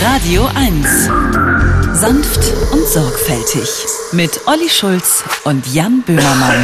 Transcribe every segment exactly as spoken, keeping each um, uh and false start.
Radio eins. Sanft und sorgfältig. Mit Olli Schulz und Jan Böhmermann.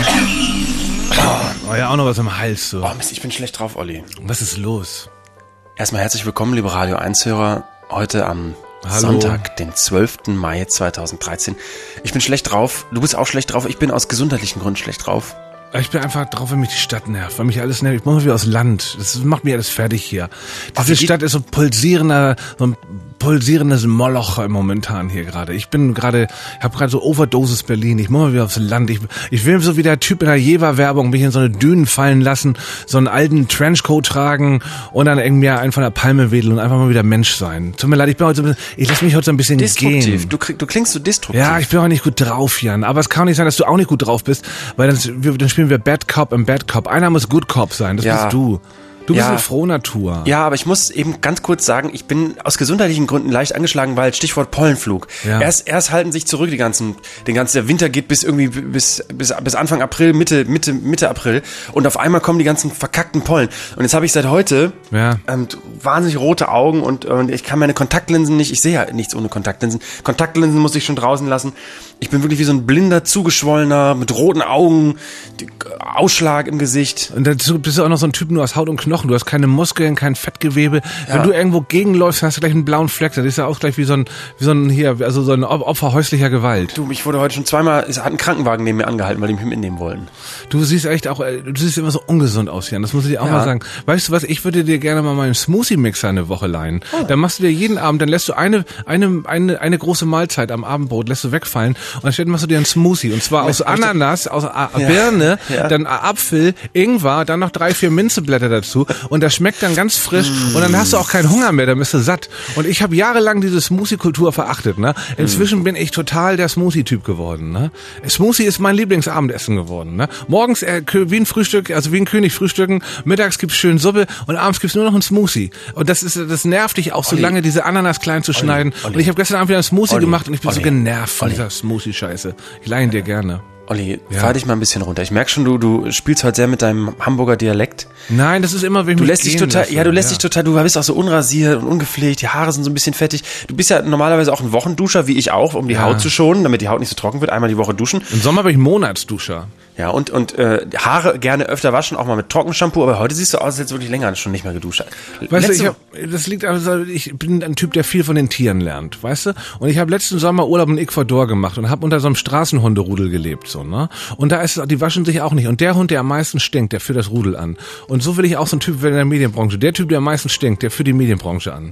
Oh ja, auch noch was im Hals so. Oh Mist, ich bin schlecht drauf, Olli. Was ist los? Erstmal herzlich willkommen, liebe Radio eins-Hörer. Heute am Hallo. Sonntag, den zwölften Mai zweitausenddreizehn. Ich bin schlecht drauf, du bist auch schlecht drauf. Ich bin aus gesundheitlichen Gründen schlecht drauf. Ich bin einfach drauf, wenn mich die Stadt nervt, weil mich alles nervt. Ich muss mal wieder aus Land. Das macht mir alles fertig hier. Diese Stadt ist so pulsierender, so ein pulsierendes Moloch im momentan hier gerade. Ich bin gerade, ich habe gerade so Overdosis Berlin. Ich muss mal wieder aufs Land. Ich, ich will so wie der Typ in der Jever-Werbung mich in so eine Dünen fallen lassen, so einen alten Trenchcoat tragen und dann irgendwie einen von der Palme wedeln und einfach mal wieder Mensch sein. Tut mir leid, ich bin heute so ein bisschen, ich lasse mich heute so ein bisschen Destruktiv. gehen. Du, krieg, du klingst so destruktiv. Ja, ich bin auch nicht gut drauf, Jan. Aber es kann auch nicht sein, dass du auch nicht gut drauf bist, weil dann, wir, dann spielen wir Bad Cop und Bad Cop. Einer muss Good Cop sein, das Ja. bist du. Du bist Ja. eine Frohnatur. Ja, aber ich muss eben ganz kurz sagen, ich bin aus gesundheitlichen Gründen leicht angeschlagen, weil Stichwort Pollenflug. Ja. Erst, erst halten sich zurück die ganzen, den ganzen, der Winter geht bis irgendwie bis, bis, bis Anfang April, Mitte, Mitte, Mitte April und auf einmal kommen die ganzen verkackten Pollen. Und jetzt habe ich seit heute Ja. ähm, wahnsinnig rote Augen und, und ich kann meine Kontaktlinsen nicht, ich sehe ja nichts ohne Kontaktlinsen. Kontaktlinsen muss ich schon draußen lassen. Ich bin wirklich wie so ein blinder, zugeschwollener, mit roten Augen, die, Ausschlag im Gesicht. Und dazu bist du auch noch so ein Typ nur aus Haut und Knochen. Du hast keine Muskeln, kein Fettgewebe. Ja. Wenn du irgendwo gegenläufst, hast du gleich einen blauen Fleck. Das ist ja auch gleich wie so ein, wie so ein hier, also so ein Opfer häuslicher Gewalt. Du, mich wurde heute schon zweimal, es hat ein Krankenwagen neben mir angehalten, weil die mich mitnehmen wollen. Du siehst echt auch, äh, du siehst immer so ungesund aus, Jan. Das muss ich dir auch Ja. mal sagen. Weißt du was? Ich würde dir gerne mal meinen Smoothie-Mixer eine Woche leihen. Oh. Dann machst du dir jeden Abend, dann lässt du eine, eine, eine, eine große Mahlzeit am Abendbrot, lässt du wegfallen und dann machst du dir einen Smoothie. Und zwar aus Ananas, aus A- Ja. Birne, Ja. dann Apfel, Ingwer, dann noch drei, vier Minzeblätter dazu. Und das schmeckt dann ganz frisch. Und dann hast du auch keinen Hunger mehr, dann bist du satt. Und ich habe jahrelang diese Smoothie-Kultur verachtet. Ne? Inzwischen bin ich total der Smoothie-Typ geworden. Ne? Smoothie ist mein Lieblingsabendessen geworden. Ne? Morgens äh, wie ein Frühstück, also wie ein König frühstücken, mittags gibt's schön Suppe und abends gibt's nur noch ein Smoothie. Und das ist, das nervt dich auch so Olli. lange, diese Ananas klein zu schneiden. Olli. Und ich habe gestern Abend wieder einen Smoothie Olli. gemacht und ich bin so Olli. genervt von Olli. dieser Smoothie-Scheiße. Ich leihe ihn dir gerne. Olli, Ja. fahr dich mal ein bisschen runter. Ich merke schon, du, du spielst heute sehr mit deinem Hamburger Dialekt. Nein, das ist immer, wenn ich Du mich lässt dich gehen total, lasse. ja, du lässt dich total, du bist auch so unrasiert und ungepflegt, die Haare sind so ein bisschen fettig. Du bist ja normalerweise auch ein Wochenduscher, wie ich auch, um die Ja. Haut zu schonen, damit die Haut nicht so trocken wird, einmal die Woche duschen. Im Sommer bin ich Monatsduscher. Ja, und, und äh, Haare gerne öfter waschen, auch mal mit Trockenshampoo, aber heute siehst du aus, als hättest du wirklich länger schon nicht mehr geduscht. Weißt Letzte- du, ich hab, das liegt also, ich bin ein Typ, der viel von den Tieren lernt, weißt du? Und ich habe letzten Sommer Urlaub in Ecuador gemacht und habe unter so einem Straßenhunderudel gelebt, so, ne? Und da ist, die waschen sich auch nicht. Und der Hund, der am meisten stinkt, der führt das Rudel an. Und so will ich auch so ein Typ werden in der Medienbranche. Der Typ, der am meisten stinkt, der führt die Medienbranche an.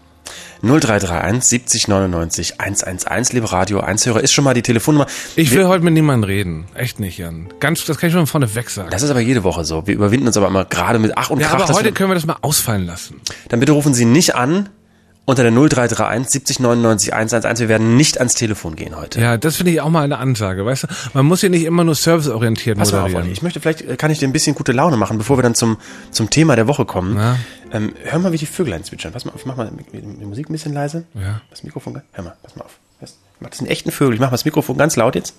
null drei drei eins siebzig neunundneunzig hundertzehn, liebe Radio eins-Hörer, ist schon mal die Telefonnummer. Ich Wir- will heute mit niemandem reden. Echt nicht, Jan. Ganz, das kann ich schon von vorne weg sagen. Das ist aber jede Woche so. Wir überwinden uns aber immer gerade mit Ach und Ja, Krach. aber dass heute wir- können wir das mal ausfallen lassen. Dann bitte rufen Sie nicht an unter der null drei drei eins siebzig neunundneunzig hundertzehn. Wir werden nicht ans Telefon gehen heute. Ja, das finde ich auch mal eine Ansage, weißt du? Man muss hier nicht immer nur serviceorientiert Pass mal auf, moderieren. Olli. Ich möchte, vielleicht äh, kann ich dir ein bisschen gute Laune machen, bevor wir dann zum, zum Thema der Woche kommen. Ja. Ähm, hör mal, wie die Vöglein zwitschern. Pass mal auf, mach mal die, die Musik ein bisschen leise. Ja. Das Mikrofon, hör mal, pass mal auf. Das, das sind echten Vögel. Ich mach mal das Mikrofon ganz laut jetzt.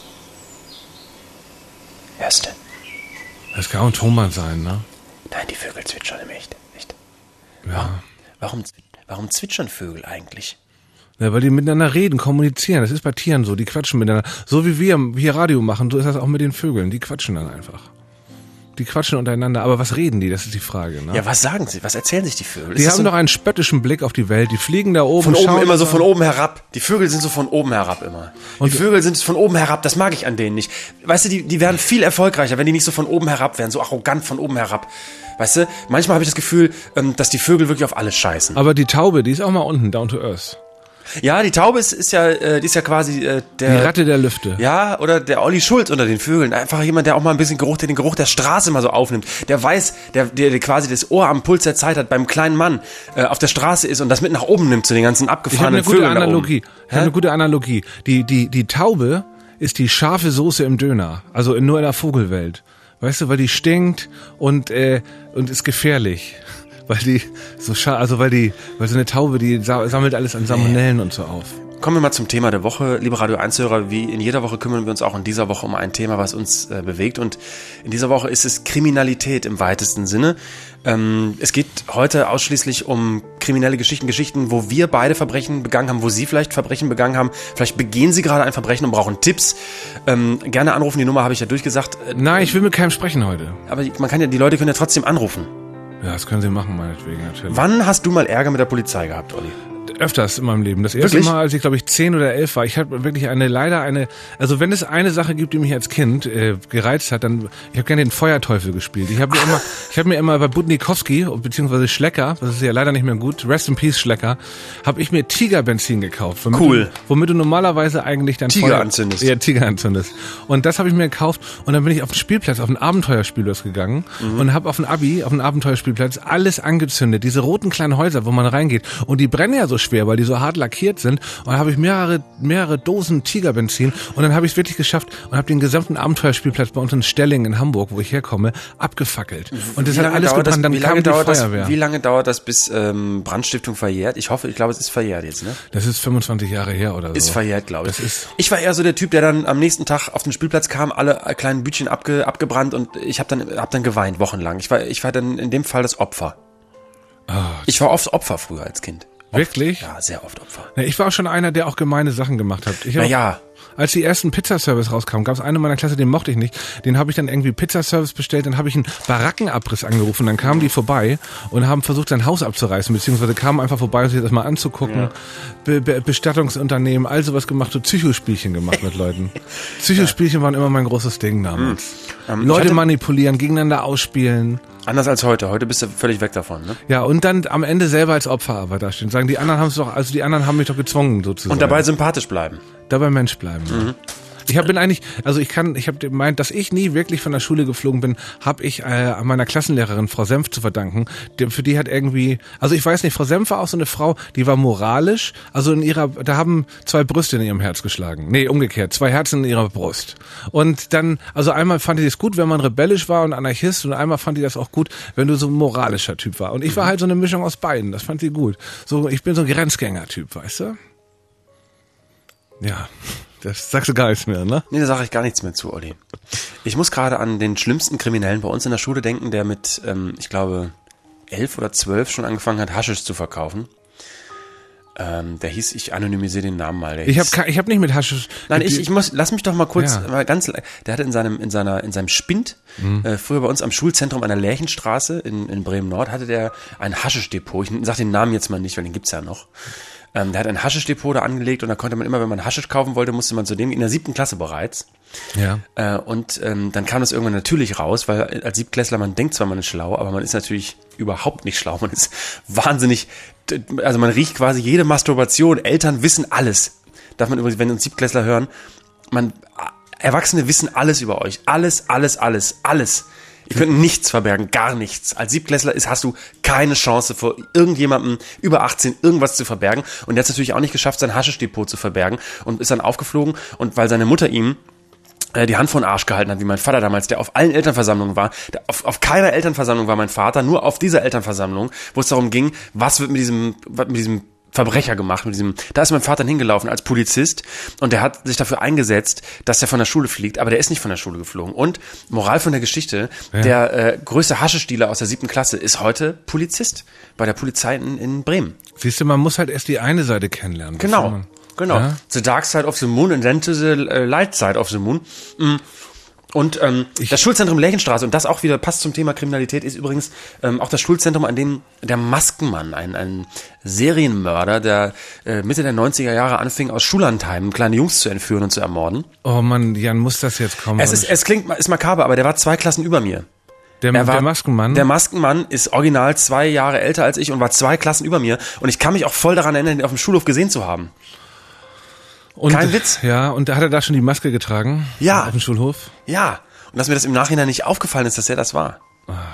Hörst du? Das kann auch ein Tonmann sein, ne? Nein, die Vögel zwitschern im Echt. Echt. Ja. Warum, warum zwitschern Vögel eigentlich? Ja, weil die miteinander reden, kommunizieren. Das ist bei Tieren so, die quatschen miteinander. So wie wir hier Radio machen, so ist das auch mit den Vögeln. Die quatschen dann einfach. Die quatschen untereinander. Aber was reden die? Das ist die Frage. Ne? Ja, was sagen sie? Was erzählen sich die Vögel? die Ist das haben so doch einen spöttischen Blick auf die Welt. Die fliegen da oben. von oben schauen immer so von oben herab. Die Vögel sind so von oben herab immer. Und- die Vögel sind von oben herab. Das mag ich an denen nicht. Weißt du, die, die wären viel erfolgreicher, wenn die nicht so von oben herab wären, so arrogant von oben herab. Weißt du, manchmal habe ich das Gefühl, ähm, dass die Vögel wirklich auf alles scheißen. Aber die Taube, die ist auch mal unten, down to earth. Ja, die Taube ist, ist ja, äh, die ist ja quasi äh, Die der Ratte der Lüfte. Ja, oder der Olli Schulz unter den Vögeln. Einfach jemand, der auch mal ein bisschen Geruch, der den Geruch der Straße mal so aufnimmt. Der weiß, der, der, der quasi das Ohr am Puls der Zeit hat, beim kleinen Mann äh, auf der Straße ist und das mit nach oben nimmt zu den ganzen Ich habe abgefahrenen eine gute Vögeln da oben. Analogie. Ich habe eine gute Analogie. Die, die, die Taube ist die scharfe Soße im Döner. Also in, nur in der Vogelwelt. Weißt du, weil die stinkt und, äh, und ist gefährlich. weil die so scha also weil die, weil so eine Taube, die sa sammelt alles an Salmonellen und so auf. Kommen wir mal zum Thema der Woche. Liebe Radio eins-Hörer, wie in jeder Woche kümmern wir uns auch in dieser Woche um ein Thema, was uns äh, bewegt. Und in dieser Woche ist es Kriminalität im weitesten Sinne. Ähm, es geht heute ausschließlich um kriminelle Geschichten, Geschichten, wo wir beide Verbrechen begangen haben, wo Sie vielleicht Verbrechen begangen haben. Vielleicht begehen Sie gerade ein Verbrechen und brauchen Tipps. Ähm, gerne anrufen, die Nummer habe ich ja durchgesagt. Äh, Nein, ich will mit keinem sprechen heute. Aber man kann ja, die Leute können ja trotzdem anrufen. Ja, das können Sie machen, meinetwegen, natürlich. Wann hast du mal Ärger mit der Polizei gehabt, Olli? Öfters in meinem Leben. Das erste Wirklich? Mal, als ich glaube ich zehn oder elf war. Ich hatte wirklich eine, leider eine, also wenn es eine Sache gibt, die mich als Kind äh, gereizt hat, dann, ich habe gerne den Feuerteufel gespielt. Ich habe mir immer, ich habe mir immer bei Budnikowski, beziehungsweise Schlecker, das ist ja leider nicht mehr gut, Rest in Peace Schlecker, habe ich mir Tigerbenzin gekauft. Womit Cool. Du, womit du normalerweise eigentlich dann Tiger Feuer, anzündest. Ja, Tiger anzündest. Und das habe ich mir gekauft und dann bin ich auf den Spielplatz, auf den Abenteuerspielplatz gegangen mhm. und habe auf den Abi, auf den Abenteuerspielplatz alles angezündet. Diese roten kleinen Häuser, wo man reingeht. Und die brennen ja so schwer, weil die so hart lackiert sind. Und dann habe ich mehrere mehrere Dosen Tigerbenzin und dann habe ich es wirklich geschafft und habe den gesamten Abenteuerspielplatz bei uns in Stelling in Hamburg, wo ich herkomme, abgefackelt. Und das hat alles gebrannt, dann kam die Feuerwehr. Das, wie lange dauert das, bis ähm, Brandstiftung verjährt? Ich hoffe, ich glaube, es ist verjährt jetzt, ne? Das ist fünfundzwanzig Jahre her oder so. Ist verjährt, glaube ich. Das ist ich war eher so der Typ, der dann am nächsten Tag auf den Spielplatz kam, alle kleinen Bütchen abge, abgebrannt und ich habe dann hab dann geweint wochenlang. Ich war ich war dann in dem Fall das Opfer. Oh, ich war oft Opfer früher als Kind. Oft. Wirklich? Ja, sehr oft Opfer. Ja, ich war auch schon einer, der auch gemeine Sachen gemacht hat. Ich hab, naja. Als die ersten Pizzaservice rauskamen, gab es einen in meiner Klasse, den mochte ich nicht. Den habe ich dann irgendwie Pizzaservice bestellt, dann habe ich einen Barackenabriss angerufen, dann kamen die vorbei und haben versucht, sein Haus abzureißen, beziehungsweise kamen einfach vorbei, um sich das mal anzugucken. Ja. Be Be Bestattungsunternehmen, all sowas gemacht, so Psychospielchen gemacht mit Leuten. Psychospielchen waren immer mein großes Ding damals. Hm. Ähm, Leute manipulieren, gegeneinander ausspielen. Anders als heute. Heute bist du völlig weg davon, ne? Ja, und dann am Ende selber als Opfer aber da stehen. Sagen, die anderen haben es doch, also die anderen haben mich doch gezwungen, sozusagen. Und dabei sympathisch bleiben. Dabei Mensch bleiben. Mhm. Ich hab, bin eigentlich, also ich kann, ich habe gemeint, dass ich nie wirklich von der Schule geflogen bin, habe ich äh, an meiner Klassenlehrerin Frau Senf zu verdanken. Die, für die hat irgendwie, also ich weiß nicht, Frau Senf war auch so eine Frau, die war moralisch, also in ihrer, da haben zwei Brüste in ihrem Herz geschlagen. Nee, umgekehrt, zwei Herzen in ihrer Brust. Und dann, also einmal fand ich es gut, wenn man rebellisch war und Anarchist und einmal fand ich das auch gut, wenn du so ein moralischer Typ war. Und ich war halt so eine Mischung aus beiden, das fand sie gut. So, ich bin so ein Grenzgänger-Typ, weißt du? Ja. Das sagst du gar nichts mehr, ne? Nee, da sage ich gar nichts mehr zu, Olli. Ich muss gerade an den schlimmsten Kriminellen bei uns in der Schule denken, der mit, ähm, ich glaube, elf oder zwölf schon angefangen hat, Haschisch zu verkaufen. Ähm, der hieß, ich anonymisiere den Namen mal. Der ich hieß, habe ich hab nicht mit Haschisch. Nein, ich, ich muss, lass mich doch mal kurz, Ja. mal ganz, der hatte in seinem, in seiner, in seinem Spind, mhm. äh, früher bei uns am Schulzentrum an der Lärchenstraße in, in Bremen-Nord, hatte der ein Haschischdepot. Ich sag den Namen jetzt mal nicht, weil den gibt's ja noch. Ähm, der hat ein Haschischdepot da angelegt und da konnte man immer, wenn man Haschisch kaufen wollte, musste man zu dem in der siebten Klasse bereits. Ja. Äh, und ähm, dann kam das irgendwann natürlich raus, weil als Siebtklässler, man denkt zwar, man ist schlau, aber man ist natürlich überhaupt nicht schlau. Man ist wahnsinnig, also man riecht quasi jede Masturbation. Eltern wissen alles. Darf man übrigens, wenn uns Siebtklässler hören, man, Erwachsene wissen alles über euch. Alles, alles, alles, alles. Ihr könnt nichts verbergen, gar nichts. Als Siebtklässler ist, hast du keine Chance, vor irgendjemandem über achtzehn irgendwas zu verbergen. Und der hat es natürlich auch nicht geschafft, sein Haschischdepot zu verbergen und ist dann aufgeflogen. Und weil seine Mutter ihm äh, die Hand vor den Arsch gehalten hat, wie mein Vater damals, der auf allen Elternversammlungen war, der auf, auf keiner Elternversammlung war mein Vater, nur auf dieser Elternversammlung, wo es darum ging, was wird mit diesem, mit diesem Verbrecher gemacht, mit diesem, da ist mein Vater hingelaufen als Polizist und der hat sich dafür eingesetzt, dass er von der Schule fliegt, aber der ist nicht von der Schule geflogen. Und Moral von der Geschichte, ja. der äh, größte Haschischdealer aus der siebten Klasse ist heute Polizist bei der Polizei in, in Bremen. Siehst du, man muss halt erst die eine Seite kennenlernen. Genau, man, genau. Ja? The dark side of the moon and then to the light side of the moon. Mm. Und ähm, ich, das Schulzentrum Lärchenstraße, und das auch wieder passt zum Thema Kriminalität, ist übrigens ähm, auch das Schulzentrum, an dem der Maskenmann, ein, ein Serienmörder, der äh, Mitte der neunziger Jahre anfing, aus Schullandheimen kleine Jungs zu entführen und zu ermorden. Oh Mann, Jan, muss das jetzt kommen? Es, ist, es klingt, ist makaber, aber der war zwei Klassen über mir. Der, er war, der Maskenmann? Der Maskenmann ist original zwei Jahre älter als ich und war zwei Klassen über mir. Und ich kann mich auch voll daran erinnern, ihn auf dem Schulhof gesehen zu haben. Und, Kein Witz. Ja, und hat er da schon die Maske getragen? Ja. Auf dem Schulhof? Ja. Und dass mir das im Nachhinein nicht aufgefallen ist, dass er das war. Ah.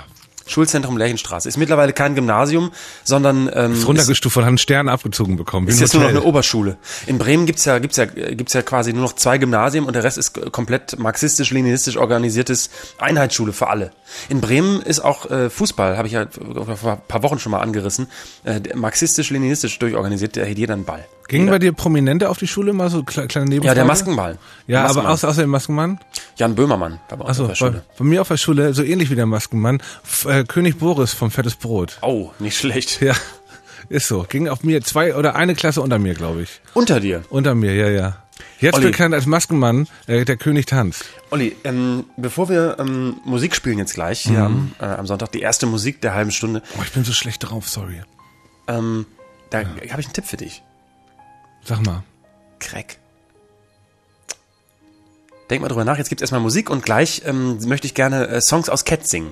Schulzentrum Lerchenstraße. Ist mittlerweile kein Gymnasium, sondern ähm, ist runtergestuft und hat einen Stern abgezogen bekommen. Ist jetzt nur noch eine Oberschule. In Bremen gibt's ja gibt's ja gibt's ja quasi nur noch zwei Gymnasien und der Rest ist komplett marxistisch-leninistisch organisiertes Einheitsschule für alle. In Bremen ist auch äh, Fußball, habe ich ja vor ein paar Wochen schon mal angerissen, äh, marxistisch-leninistisch durchorganisiert, da hält jeder einen Ball. Gingen jeder. bei dir Prominente auf die Schule mal so kleine Nebenfrage? Ja, der Maskenball. Ja, der Maskenmann. aber außer, außer dem Maskenmann? Jan Böhmermann war bei uns Achso, auf der Schule. Bei, bei mir auf der Schule, so ähnlich wie der Maskenmann, F- äh, König Boris vom Fettes Brot. Oh, nicht schlecht. Ja, ist so. Ging auf mir zwei oder eine Klasse unter mir, glaube ich. Unter dir? Unter mir, ja, ja. Jetzt Olli. bekannt als Maskenmann, äh, der König tanzt. Olli, ähm, bevor wir ähm, Musik spielen jetzt gleich, hier Mhm. am, äh, am Sonntag, die erste Musik der halben Stunde, Oh, ich bin so schlecht drauf, sorry. ähm, da ja. habe ich einen Tipp für dich. Sag mal. Crack. Denk mal drüber nach, jetzt gibt's erstmal Musik und gleich ähm, möchte ich gerne äh, Songs aus Cats singen.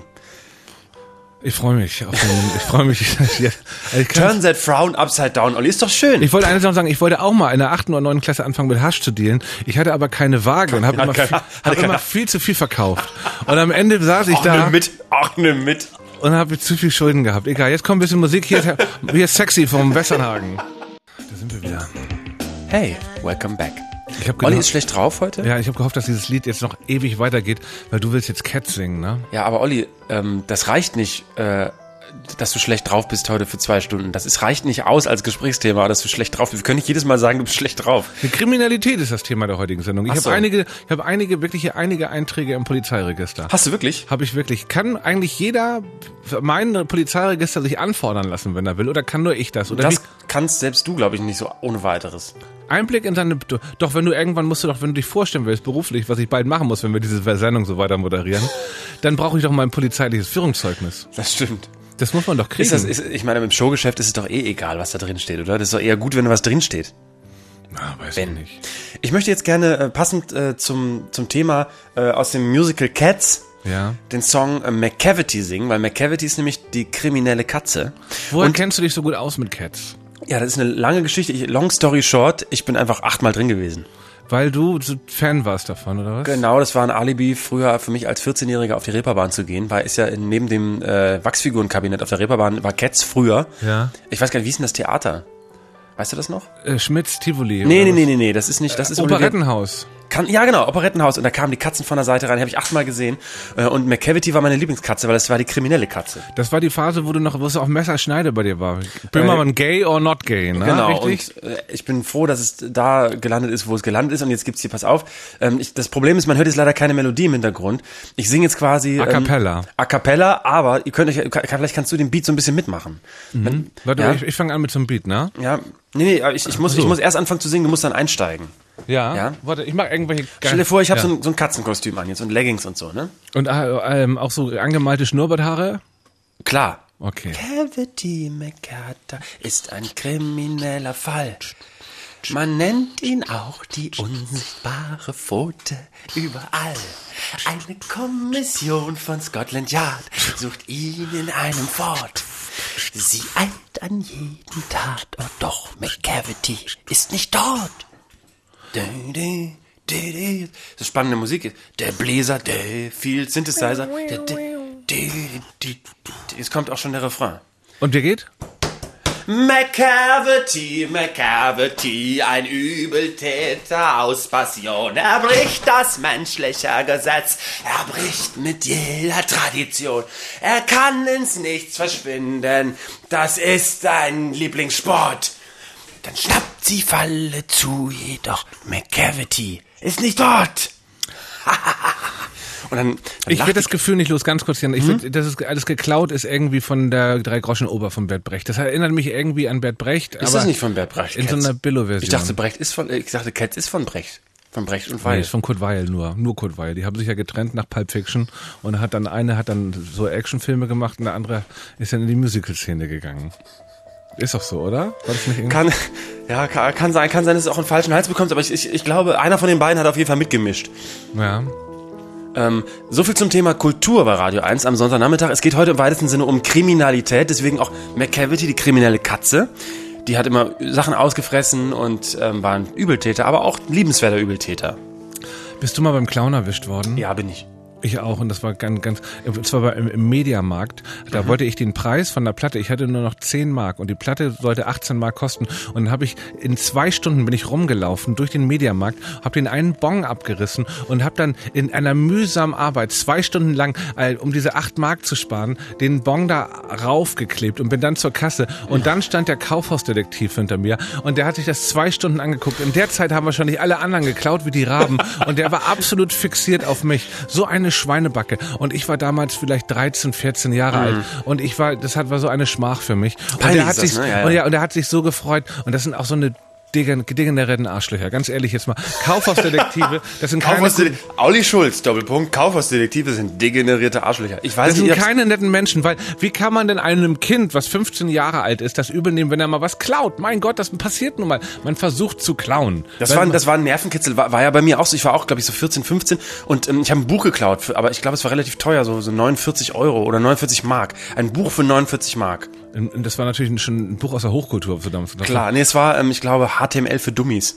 Ich freue mich auf den, ich freue mich. Ja, ich, kann, Turn that frown upside down, Olli, ist doch schön. ich wollte eine Sache sagen, ich wollte auch mal in der achten oder neunten Klasse anfangen mit Hasch zu dealen. Ich hatte aber keine Waage und habe Hat immer, keiner- viel, hat hab keiner- immer viel zu viel verkauft. Und am Ende saß ich Auch da ne mit, auch ne mit. und habe zu viel Schulden gehabt. Egal, jetzt kommt ein bisschen Musik. Hier ist, hier ist Sexy vom Westernhagen. Da sind wir wieder. Hey, welcome back. Ich hab Olli gedacht- ist schlecht drauf heute? Ja, ich habe gehofft, dass dieses Lied jetzt noch ewig weitergeht, weil du willst jetzt Cat singen, ne? Ja, aber Olli, ähm, das reicht nicht, äh, dass du schlecht drauf bist heute für zwei Stunden. Das ist, reicht nicht aus als Gesprächsthema, dass du schlecht drauf bist. Wir können nicht jedes Mal sagen, du bist schlecht drauf. Die Kriminalität ist das Thema der heutigen Sendung. Ich Ach habe so. einige, ich habe einige, wirklich einige Einträge im Polizeiregister. Hast du wirklich? Habe ich wirklich. Kann eigentlich jeder mein Polizeiregister sich anfordern lassen, wenn er will, oder kann nur ich das? Oder Das wie? kannst selbst du, glaube ich, nicht so ohne weiteres. Einblick in seine, doch wenn du irgendwann musst du doch, wenn du dich vorstellen willst, beruflich, was ich bald machen muss, wenn wir diese Sendung so weiter moderieren, dann brauche ich doch mal ein polizeiliches Führungszeugnis. Das stimmt. Das muss man doch kriegen. Ist das, ist, ich meine, im Showgeschäft ist es doch eh egal, was da drin steht, oder? Das ist doch eher gut, wenn da was drin steht. Na, weiß Wenn. ich nicht. Ich möchte jetzt gerne äh, passend äh, zum, zum Thema äh, aus dem Musical Cats Ja. den Song äh, McCavity singen, weil McCavity ist nämlich die kriminelle Katze. Woher Und- kennst du dich so gut aus mit Cats? Ja, das ist eine lange Geschichte. Ich, long story short, ich bin einfach achtmal drin gewesen. Weil du so Fan warst davon, oder was? Genau, das war ein Alibi früher für mich als vierzehnjähriger auf die Reeperbahn zu gehen, weil ist ja in, neben dem äh, Wachsfigurenkabinett auf der Reeperbahn war Cats früher. Ja. Ich weiß gar nicht, wie ist denn das Theater? Weißt du das noch? Äh, Schmitz Tivoli. Nee, oder nee, was? nee, nee, nee, das ist nicht, das ist Operettenhaus. Kann, ja, genau, Operettenhaus. Und da kamen die Katzen von der Seite rein, die habe ich achtmal gesehen. Äh, Und McCavity war meine Lieblingskatze, weil das war die kriminelle Katze. Das war die Phase, wo du noch, wo es auf Messerschneide bei dir war. Böhmermann gay or not gay, ne? Genau, Richtig? und äh, ich bin froh, dass es da gelandet ist, wo es gelandet ist. Und jetzt gibt's hier, pass auf, ähm, ich, das Problem ist, man hört jetzt leider keine Melodie im Hintergrund. Ich singe jetzt quasi A cappella. Ähm, a cappella, aber ihr könnt euch, kann, vielleicht kannst du den Beat so ein bisschen mitmachen. Wenn, Warte, ja, ich, ich fange an mit so einem Beat, ne? ja, nee, nee, aber ich, ich, muss, so. ich muss erst anfangen zu singen, du musst dann einsteigen. Ja. Ja. Warte, ich mach irgendwelche... Stell dir vor, ich habe ja. so, ein, so ein Katzenkostüm an jetzt und Leggings und so, ne? Und äh, ähm, auch so angemalte Schnurrbarthaare? Klar. Okay. Cavity McCarter ist ein krimineller Fall. Man nennt ihn auch die unsichtbare Pfote überall. Eine Kommission von Scotland Yard sucht ihn in einem Fort. Sie eilt an jeden Tatort, doch McCavity ist nicht dort. Das ist spannende Musik. Der Bläser, der viel Synthesizer. Der, der, der, der, jetzt kommt auch schon der Refrain. Und wie geht? McCavity, McCavity, ein Übeltäter aus Passion. Er bricht das menschliche Gesetz, er bricht mit jeder Tradition. Er kann ins Nichts verschwinden, das ist sein Lieblingssport. Dann schnappt sie Falle zu, jedoch McCavity ist nicht dort. Und dann, dann Ich lacht werde die- das Gefühl nicht los, ganz kurz, Jan. Ich find, das ist alles geklaut ist irgendwie von der Drei-Groschen-Oper von Bert Brecht. Das erinnert mich irgendwie an Bert Brecht. Ist aber das nicht von Bert Brecht? in so Cats? einer Billo-Version. Ich dachte, Brecht ist von, ich dachte, Cats ist von Brecht. Von Brecht und Weil. Nee, ist von Kurt Weill nur, nur Kurt Weill. Die haben sich ja getrennt nach Pulp Fiction und hat dann eine hat dann so Actionfilme gemacht und der andere ist dann in die Musical-Szene gegangen. Ist doch so, oder? War das nicht irgendwie? Kann, ja, kann, kann sein, kann sein, dass es auch einen falschen Hals bekommt, aber ich, ich, ich glaube, einer von den beiden hat auf jeden Fall mitgemischt. Ja. Ähm, so viel zum Thema Kultur bei Radio eins am Sonntagnachmittag. Es geht heute im weitesten Sinne um Kriminalität, deswegen auch McCavity, die kriminelle Katze. Die hat immer Sachen ausgefressen und ähm, war ein Übeltäter, aber auch ein liebenswerter Übeltäter. Bist du mal beim Clown erwischt worden? Ja, bin ich. Ich auch, und das war ganz, ganz, zwar war im, im Mediamarkt, da mhm. wollte ich den Preis von der Platte, ich hatte nur noch zehn Mark und die Platte sollte achtzehn Mark kosten und dann habe ich, in zwei Stunden bin ich rumgelaufen durch den Mediamarkt, habe den einen Bon abgerissen und habe dann in einer mühsamen Arbeit zwei Stunden lang, um diese acht Mark zu sparen, den Bon da raufgeklebt und bin dann zur Kasse und dann stand der Kaufhausdetektiv hinter mir und der hat sich das zwei Stunden angeguckt. In der Zeit haben wahrscheinlich alle anderen geklaut wie die Raben und der war absolut fixiert auf mich. So eine Schweinebacke. Und ich war damals vielleicht dreizehn, vierzehn Jahre mhm. alt. Und ich war, das hat, war so eine Schmach für mich. Und Peinlich der hat ist das, sich, ne? ja, ja. Und, ja, und er hat sich so gefreut. Und das sind auch so eine degenerierten Arschlöcher. Ganz ehrlich jetzt mal. Kaufhausdetektive, das sind keine... Kaufhausdetektive, Olli Schulz, Doppelpunkt, Kaufhausdetektive sind degenerierte Arschlöcher. Ich weiß das nicht, sind keine netten Menschen, weil wie kann man denn einem Kind, was fünfzehn Jahre alt ist, das übel nehmen, wenn er mal was klaut? Mein Gott, das passiert nun mal. Man versucht zu klauen. Das war, das war ein Nervenkitzel, war, war ja bei mir auch so. Ich war auch, glaube ich, so vierzehn, fünfzehn und ähm, ich habe ein Buch geklaut, für, aber ich glaube, es war relativ teuer, so, so neunundvierzig Euro oder neunundvierzig Mark. Ein Buch für neunundvierzig Mark. Und das war natürlich schon ein Buch aus der Hochkultur. So damals. Klar, nee, es war, ähm, ich glaube, H T M L für Dummies.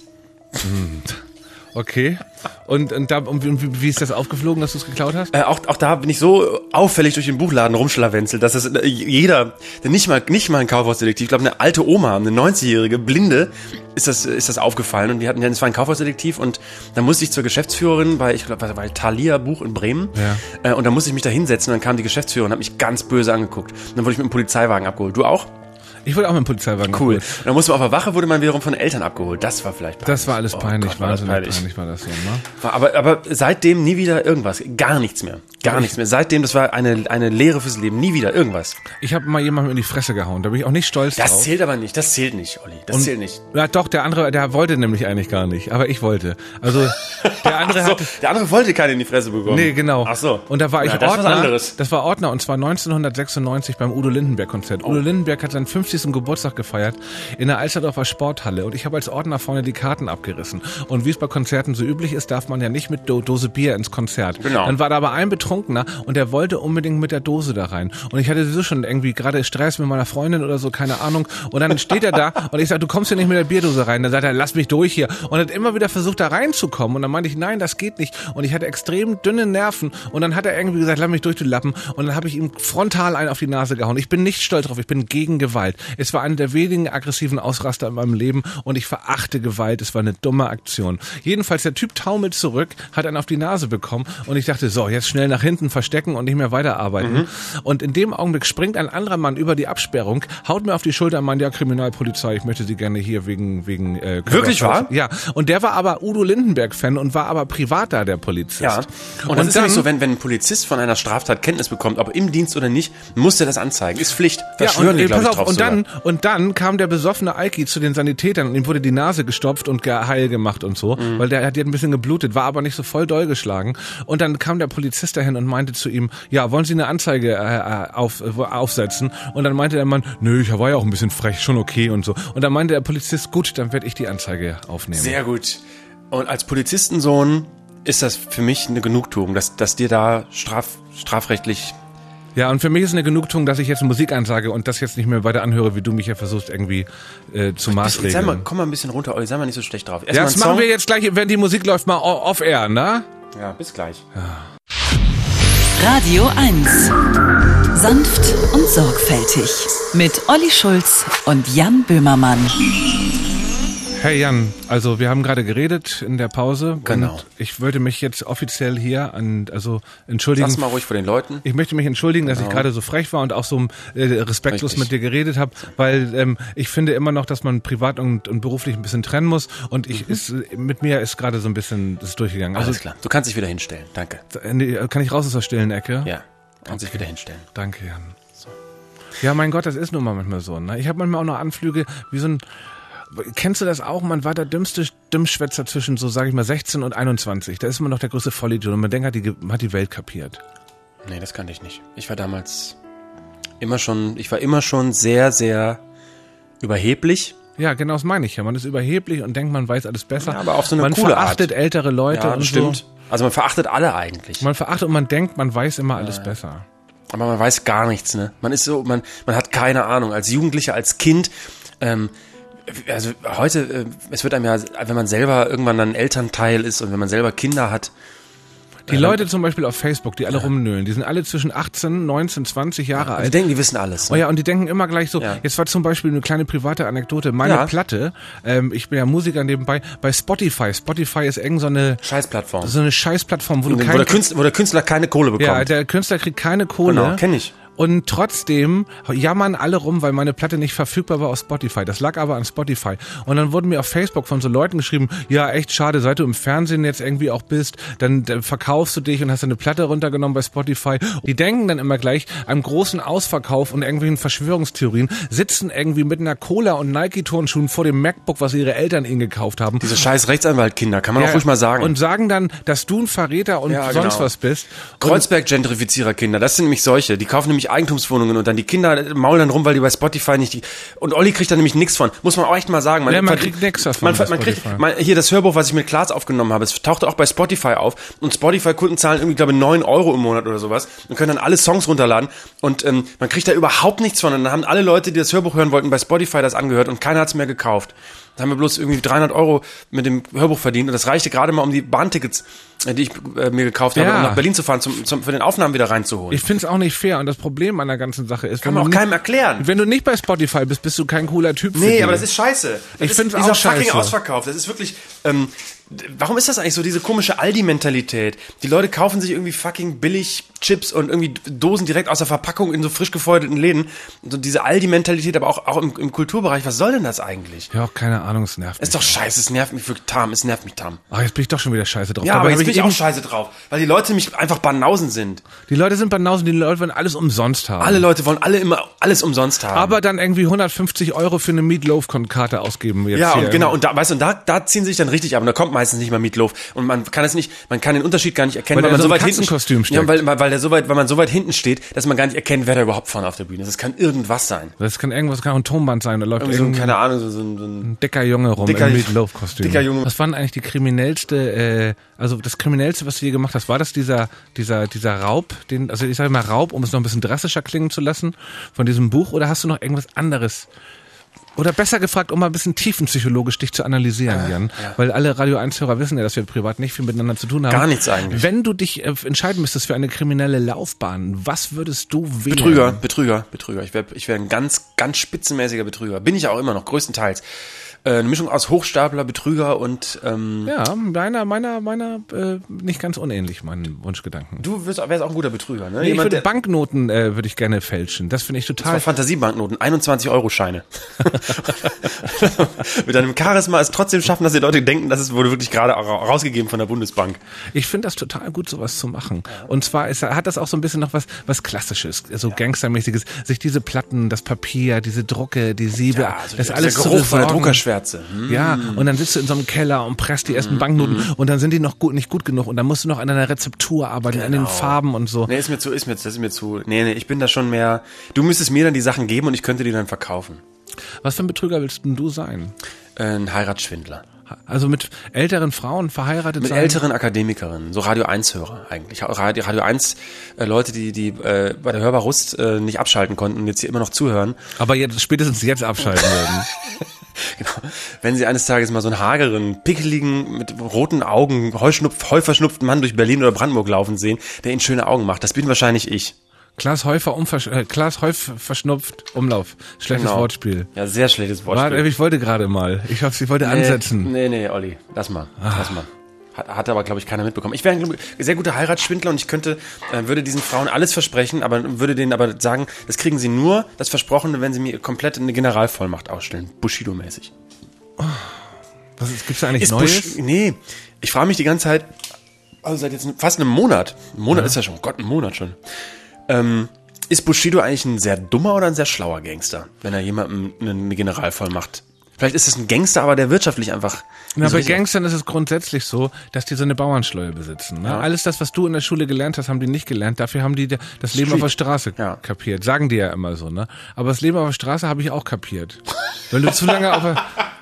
Okay. Und, und, da, und wie, wie ist das aufgeflogen, dass du es geklaut hast? Äh, auch, auch da bin ich so auffällig durch den Buchladen rumschlawenzelt, dass das äh, jeder, der nicht mal, nicht mal ein Kaufhausdetektiv, ich glaube eine alte Oma, eine neunzigjährige Blinde, ist das, ist das aufgefallen. Und wir hatten ja, es war ein Kaufhausdetektiv und dann musste ich zur Geschäftsführerin bei, ich glaube, bei Thalia Buch in Bremen. Ja. Äh, und dann musste ich mich da hinsetzen und dann kam die Geschäftsführerin und hat mich ganz böse angeguckt. Und dann wurde ich mit dem Polizeiwagen abgeholt. Du auch? Ich wurde auch mit dem Polizeiwagen Cool. abgeholt. Und dann musste man auf der Wache, wurde man wiederum von Eltern abgeholt. Das war vielleicht peinlich. Das war alles peinlich, oh Gott, wahnsinnig war das peinlich. peinlich war das so, ne? Aber, aber seitdem nie wieder irgendwas. Gar nichts mehr. Gar nichts mehr. Seitdem, das war eine, eine Lehre fürs Leben. Nie wieder irgendwas. Ich habe mal jemandem in die Fresse gehauen. Da bin ich auch nicht stolz das drauf. Das zählt aber nicht. Das zählt nicht, Olli. Das Und, zählt nicht. Ja doch, der andere, der wollte nämlich eigentlich gar nicht. Aber ich wollte. Also der andere Ach so, hat... Der andere wollte keinen in die Fresse bekommen. Nee, genau. Ach so. Und da war ich ja, das Ordner. Was anderes. Das war Ordner und zwar neunzehnhundertsechsundneunzig beim Udo Lindenberg-Konzert. Oh. Udo Lindenberg hat seinen fünfzigsten Geburtstag gefeiert in der Alsterdorfer Sporthalle und ich habe als Ordner vorne die Karten abgerissen. Und wie es bei Konzerten so üblich ist, darf man ja nicht mit Do- Dose Bier ins Konzert. Genau. Dann war da aber ein Betrunkener und der wollte unbedingt mit der Dose da rein. Und ich hatte sowieso schon irgendwie gerade Stress mit meiner Freundin oder so, keine Ahnung. Und dann steht er da und ich sage, du kommst hier nicht mit der Bierdose rein. Dann sagt er, lass mich durch hier. Und hat immer wieder versucht, da reinzukommen. Und dann meinte ich, nein, das geht nicht. Und ich hatte extrem dünne Nerven. Und dann hat er irgendwie gesagt, lass mich durch, du Lappen. Und dann habe ich ihm frontal einen auf die Nase gehauen. Ich bin nicht stolz drauf, ich bin gegen Gewalt. Es war eine der wenigen aggressiven Ausraster in meinem Leben und ich verachte Gewalt. Es war eine dumme Aktion. Jedenfalls, der Typ taumelt zurück, hat einen auf die Nase bekommen und ich dachte, so, jetzt schnell nach hinten verstecken und nicht mehr weiterarbeiten. Mhm. Und in dem Augenblick springt ein anderer Mann über die Absperrung, haut mir auf die Schulter und meint, ja, Kriminalpolizei, ich möchte Sie gerne hier wegen... wegen äh, Wirklich wahr? Ja. Und der war aber Udo Lindenberg-Fan und war aber privat da, der Polizist. Ja. Und, und das ist nämlich so, wenn, wenn ein Polizist von einer Straftat Kenntnis bekommt, ob im Dienst oder nicht, muss er das anzeigen. Ist Pflicht. Da ja, schwören und, die, ey, glaube ich, auf, drauf und sogar. dann Und dann kam der besoffene Alki zu den Sanitätern und ihm wurde die Nase gestopft und heil gemacht und so, mhm. weil der hat ein bisschen geblutet, war aber nicht so voll doll geschlagen. Und dann kam der Polizist dahin und meinte zu ihm, ja, wollen Sie eine Anzeige äh, auf, äh, aufsetzen? Und dann meinte der Mann, nö, ich war ja auch ein bisschen frech, schon okay und so. Und dann meinte der Polizist, gut, dann werde ich die Anzeige aufnehmen. Sehr gut. Und als Polizistensohn ist das für mich eine Genugtuung, dass, dass dir da straf, strafrechtlich... Ja, und für mich ist eine Genugtuung, dass ich jetzt Musik ansage und das jetzt nicht mehr weiter anhöre, wie du mich ja versuchst irgendwie äh, zu maßregeln. Sei mal, komm mal ein bisschen runter, Olli, sei mal nicht so schlecht drauf. Erst ja, mal das machen Song. wir jetzt gleich, wenn die Musik läuft, mal off-air, ne? Ja, bis gleich. Ja. Radio eins. Sanft und sorgfältig. Mit Olli Schulz und Jan Böhmermann. Hey Jan, also wir haben gerade geredet in der Pause. Genau. Und ich würde mich jetzt offiziell hier an, also entschuldigen. Sag's mal ruhig vor den Leuten. Ich möchte mich entschuldigen, Genau. dass ich gerade so frech war und auch so äh, respektlos Richtig. mit dir geredet habe, weil ähm, ich finde immer noch, dass man privat und, und beruflich ein bisschen trennen muss und ich mhm. ist, mit mir ist gerade so ein bisschen das ist durchgegangen. Alles also, klar, du kannst dich wieder hinstellen, danke. Kann ich raus aus der stillen Ecke? Ja, kannst dich wieder hinstellen. Danke, Jan. So. Ja, mein Gott, das ist nun mal manchmal so. Ne? Ich habe manchmal auch noch Anflüge wie so ein... Kennst du das auch? Man war der dümmste Dümmschwätzer zwischen so, sage ich mal, sechzehn und einundzwanzig. Da ist man noch der größte Vollidiot und man denkt, hat die, hat die Welt kapiert. Nee, das kannte ich nicht. Ich war damals immer schon, ich war immer schon sehr, sehr überheblich. Ja, genau das meine ich ja. Man ist überheblich und denkt, man weiß alles besser. Ja, aber auf so eine man coole verachtet Art. ältere Leute Ja, und stimmt. so. Also man verachtet alle eigentlich. Man verachtet und man denkt, man weiß immer alles ja. besser. Aber man weiß gar nichts, ne? Man ist so, man, man hat keine Ahnung. Als Jugendlicher, als Kind, ähm, also heute, es wird einem ja, wenn man selber irgendwann dann Elternteil ist und wenn man selber Kinder hat, Die Leute zum Beispiel auf Facebook, die alle ja. rumnölen, die sind alle zwischen achtzehn, neunzehn, zwanzig Jahre ja, alt. Die denken, die wissen alles. Ne? Oh ja, und die denken immer gleich so, ja. jetzt war zum Beispiel eine kleine private Anekdote, meine ja. Platte, ähm, ich bin ja Musiker nebenbei, bei Spotify. Spotify ist irgend so eine Scheißplattform. So eine Scheißplattform, wo, du wo, der Künstler, wo der Künstler keine Kohle bekommt. Ja, der Künstler kriegt keine Kohle. Genau, kenn ich. Und trotzdem jammern alle rum, weil meine Platte nicht verfügbar war auf Spotify. Das lag aber an Spotify. Und dann wurden mir auf Facebook von so Leuten geschrieben, ja, echt schade, seit du im Fernsehen jetzt irgendwie auch bist, dann, dann verkaufst du dich und hast eine Platte runtergenommen bei Spotify. Die denken dann immer gleich, am großen Ausverkauf und irgendwelchen Verschwörungstheorien, sitzen irgendwie mit einer Cola und Nike-Turnschuhen vor dem MacBook, was ihre Eltern ihnen gekauft haben. Diese scheiß Rechtsanwaltkinder, kann man ja, auch ruhig mal sagen. Und sagen dann, dass du ein Verräter und ja, sonst genau. was bist. Kreuzberg-Gentrifizierer-Kinder, das sind nämlich solche, die kaufen nämlich Eigentumswohnungen und dann die Kinder maulen dann rum, weil die bei Spotify nicht die, und Olli kriegt da nämlich nichts von. Muss man auch echt mal sagen. Man, ja, man kriegt nichts davon. Man, man kriegt, man, hier das Hörbuch, was ich mit Klaas aufgenommen habe, es tauchte auch bei Spotify auf und Spotify-Kunden zahlen irgendwie, glaube ich, neun Euro im Monat oder sowas und können dann alle Songs runterladen und ähm, man kriegt da überhaupt nichts von und dann haben alle Leute, die das Hörbuch hören wollten, bei Spotify das angehört und keiner hat es mehr gekauft. Da haben wir bloß irgendwie dreihundert Euro mit dem Hörbuch verdient und das reichte gerade mal, um die Bahntickets, die ich äh, mir gekauft habe, ja. um nach Berlin zu fahren, zum, zum, für den Aufnahmen wieder reinzuholen. Ich find's auch nicht fair und das Problem an der ganzen Sache ist, kann man auch keinem erklären. Wenn du nicht bei Spotify bist, bist du kein cooler Typ. Nee, aber das ist scheiße. Das ich ist find's dieser auch scheiße. Fucking Ausverkauf. Das ist wirklich, ähm, warum ist das eigentlich so, diese komische Aldi-Mentalität? Die Leute kaufen sich irgendwie fucking billig Chips und irgendwie Dosen direkt aus der Verpackung in so frisch gefeuerten Läden. Und so diese Aldi-Mentalität, aber auch, auch im, im Kulturbereich, was soll denn das eigentlich? Ja, auch keine Ahnung, es nervt mich. Ist doch scheiße, es nervt mich wirklich tam, es nervt mich tam. Ach, jetzt bin ich doch schon wieder scheiße drauf. Ja, aber jetzt bin ich auch scheiße drauf, weil die Leute mich einfach Banausen sind. Die Leute sind Banausen, die Leute wollen alles umsonst haben. Alle Leute wollen alle immer alles umsonst haben. Aber dann irgendwie hundertfünfzig Euro für eine Meatloaf-Karte ausgeben. Jetzt ja, hier. Und genau, und da, weißt du, und da, da ziehen sie sich dann richtig ab und da kommt meistens nicht mal Meatloaf. Und man kann es nicht, man kann den Unterschied gar nicht erkennen, weil, weil man so weit hinten steht. Ja, weil, weil der so weit, weil man so weit hinten steht, dass man gar nicht erkennt, wer da überhaupt vorne auf der Bühne ist. Das kann irgendwas sein. Das kann irgendwas, kann auch ein Tonband sein. Da läuft irgendwie so ein, keine Ahnung, so, so, ein, so ein dicker Junge rum dicker, im Meatloaf-Kostüm. Dicker Junge. Was war denn eigentlich die kriminellste, äh, also das kriminellste, was du hier gemacht hast? War das dieser, dieser, dieser Raub, den, also ich sage mal Raub, um es noch ein bisschen drastischer klingen zu lassen, von diesem Buch, oder hast du noch irgendwas anderes? Oder besser gefragt, um mal ein bisschen tiefenpsychologisch dich zu analysieren, äh, Jan. Ja. Weil alle Radio eins Hörer wissen ja, dass wir privat nicht viel miteinander zu tun haben. Gar nichts eigentlich. Wenn du dich äh, entscheiden müsstest für eine kriminelle Laufbahn, was würdest du wählen? Betrüger, Betrüger, Betrüger. Ich wäre ich wär ein ganz, ganz spitzenmäßiger Betrüger. Bin ich auch immer noch, größtenteils. Äh, eine Mischung aus Hochstapler, Betrüger und... Ähm, ja, meiner, meiner, meiner äh, nicht ganz unähnlich, meinen Wunschgedanken. Du wärst auch ein guter Betrüger, ne? Nee, Jemand, ich würde Banknoten äh, würde ich gerne fälschen. Das finde ich total... Das war Fantasiebanknoten, einundzwanzig Euro Scheine. Mit deinem Charisma es trotzdem schaffen, dass die Leute denken, das wurde wirklich gerade rausgegeben von der Bundesbank. Ich finde das total gut, sowas zu machen. Und zwar ist, hat das auch so ein bisschen noch was, was Klassisches, so ja. Gangstermäßiges, sich diese Platten, das Papier, diese Drucke, die Siebe, ja, also das der, alles der zu Geruch von der besorgen. Druckerschwärze. Mm. Ja, und dann sitzt du in so einem Keller und presst die ersten mm. Banknoten mm. und dann sind die noch gut, nicht gut genug und dann musst du noch an deiner Rezeptur arbeiten, genau. an den Farben und so. Nee, ist mir zu, ist mir, das ist mir zu, nee, nee, ich bin da schon mehr, du müsstest mir dann die Sachen geben und ich könnte die dann verkaufen. Was für ein Betrüger willst denn du sein? Ein Heiratsschwindler. Also mit älteren Frauen verheiratet mit sein? Mit älteren Akademikerinnen, so Radio eins Hörer eigentlich. Radio, Radio eins äh, Leute, die die äh, bei der Hörbar Rust äh, nicht abschalten konnten und jetzt hier immer noch zuhören. Aber jetzt spätestens jetzt abschalten würden. Genau. Wenn sie eines Tages mal so einen hageren, pickeligen, mit roten Augen, heuschnupf, heuverschnupften Mann durch Berlin oder Brandenburg laufen sehen, der ihnen schöne Augen macht, das bin wahrscheinlich ich. Klaas Häufer umversch- äh, Klaas Häuf verschnupft Umlauf. Schlechtes genau. Wortspiel. Ja, sehr schlechtes Wortspiel. Warte, ich wollte gerade mal. Ich hoffe, ich wollte nee, ansetzen. Nee, nee, Olli, lass mal. Ach. Lass mal. Hat, hat aber, glaube ich, keiner mitbekommen. Ich wäre ein sehr guter Heiratsschwindler und ich könnte, äh, würde diesen Frauen alles versprechen, aber würde denen aber sagen, das kriegen sie nur, das Versprochene, wenn sie mir komplett eine Generalvollmacht ausstellen. Bushido-mäßig. Oh. Was ist, gibt's da eigentlich ist Neues? Bush, nee, ich frage mich die ganze Zeit, also seit jetzt fast einem Monat, ein Monat ja. ist ja schon, Gott, ein Monat schon, ähm, ist Bushido eigentlich ein sehr dummer oder ein sehr schlauer Gangster, wenn er jemandem eine Generalvollmacht? Vielleicht ist es ein Gangster, aber der wirtschaftlich einfach... Na, bei Gangstern ist es grundsätzlich so, dass die so eine Bauernschleue besitzen. Ne? Ja. Alles das, was du in der Schule gelernt hast, haben die nicht gelernt. Dafür haben die das Leben Street. auf der Straße ja. kapiert. Sagen die ja immer so. Ne? Aber das Leben auf der Straße habe ich auch kapiert. Wenn du zu lange auf der...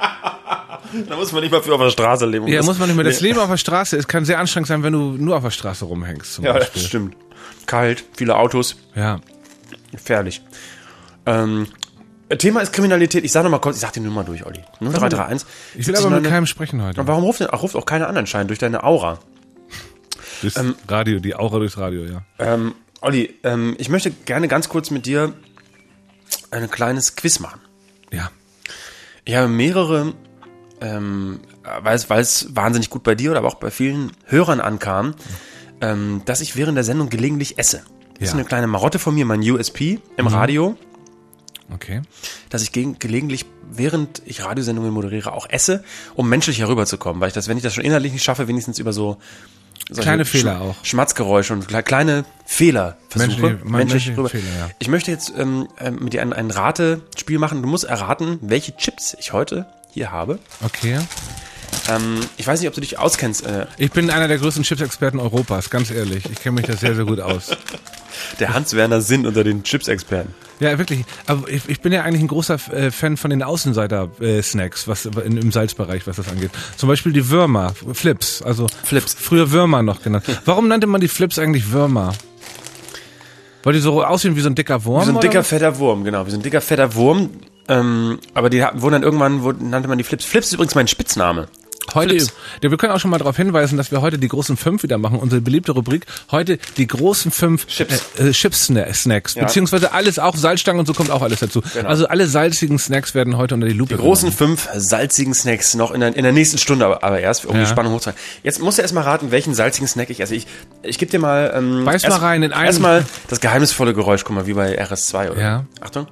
Da muss man nicht mal für auf der Straße leben. Ja, muss man nicht mehr. Das Leben auf der Straße ist, kann sehr anstrengend sein, wenn du nur auf der Straße rumhängst. Zum ja, Beispiel. Das stimmt. Kalt, viele Autos. Ja. Gefährlich. Ähm... Thema ist Kriminalität. Ich sag noch mal kurz, ich sag die Nummer durch, Olli. null drei drei eins. Ich will aber mit keinem sprechen heute. Warum ruft denn, ruft auch keiner an anscheinend durch deine Aura? Durchs Ähm, Radio, die Aura durchs Radio, ja. Ähm, Olli, ähm, ich möchte gerne ganz kurz mit dir ein kleines Quiz machen. Ja. Ich habe mehrere, ähm, weil es, weil es wahnsinnig gut bei dir oder aber auch bei vielen Hörern ankam, ähm, dass ich während der Sendung gelegentlich esse. Das Ja. ist eine kleine Marotte von mir, mein U S P im Radio, Okay. dass ich gegen, gelegentlich, während ich Radiosendungen moderiere, auch esse, um menschlich herüberzukommen. Weil ich das, wenn ich das schon innerlich nicht schaffe, wenigstens über so solche Kleine Fehler Sch- auch. Schmatzgeräusche und kle- kleine Fehler versuche, Menschliche- menschlich menschliche rüber. Fehler, ja. Ich möchte jetzt ähm, ähm, mit dir ein, ein Ratespiel machen. Du musst erraten, welche Chips ich heute hier habe. Okay. Ähm, ich weiß nicht, ob du dich auskennst. Äh, Ich bin einer der größten Chips-Experten Europas, ganz ehrlich. Ich kenne mich da sehr, sehr gut aus. der Hans-Werner Sinn unter den Chips-Experten. Ja, wirklich. Aber ich, ich bin ja eigentlich ein großer äh, Fan von den Außenseiter-Snacks, was in, im Salzbereich, was das angeht. Zum Beispiel die Würmer, Flips. Also Flips. Früher Würmer noch genannt. Warum nannte man die Flips eigentlich Würmer? Weil die so aussehen wie so ein dicker Wurm? Wie so ein oder dicker, was? fetter Wurm, genau. Wie so ein dicker, fetter Wurm. Ähm, aber die hatten- wurden dann irgendwann, wurden, nannte man die Flips. Flips ist übrigens mein Spitzname. Heute, Flips. ja, wir können auch schon mal darauf hinweisen, dass wir heute die großen fünf wieder machen, unsere beliebte Rubrik. Heute die großen fünf Chips. äh, äh, Chips-Snacks, Ja. beziehungsweise alles, auch Salzstangen und so kommt auch alles dazu. Genau. Also alle salzigen Snacks werden heute unter die Lupe Die großen fünf salzigen Snacks noch in der, in der nächsten Stunde, aber, aber erst, um Ja. die Spannung hochzuhalten. Jetzt musst du erst mal raten, welchen salzigen Snack ich esse. Ich, ich gebe dir mal... Ähm, Beiß mal rein in einen- Erstmal das geheimnisvolle Geräusch, guck mal, wie bei R S zwei, oder? Ja. Achtung.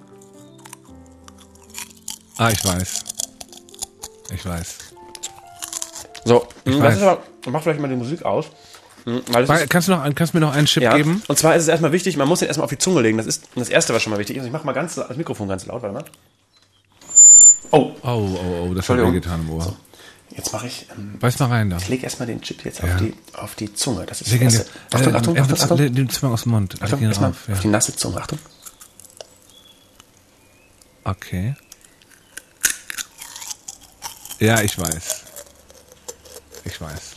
Ah, ich weiß. Ich weiß. So, mh, weiß. das ist aber, mach vielleicht mal die Musik aus. Mh, Weil das Weil- ist, Kannst du noch, einen- kannst du mir noch einen Chip ja. geben? Und zwar ist es erstmal wichtig, man muss den erstmal auf die Zunge legen. Das ist das Erste, was schon mal wichtig ist. Ich mach mal ganz, das Mikrofon ganz laut, warte mal. Oh, Oh, oh, oh, das hat Entschuldigung. wehgetan im Ohr. jetzt mache ich... Ähm, Beiß mal rein da. ich leg erstmal den Chip jetzt Ja. auf, die, auf die Zunge. Das ist Leg das ihn Erste. dir- Achtung, äh, Achtung, äh, Achtung, Achtung. Leg den Zwang aus dem Mund. Leg Achtung, ihn erstmal auf, ja. auf die nasse Zunge. Achtung. Okay. Ja, ich weiß. Ich weiß.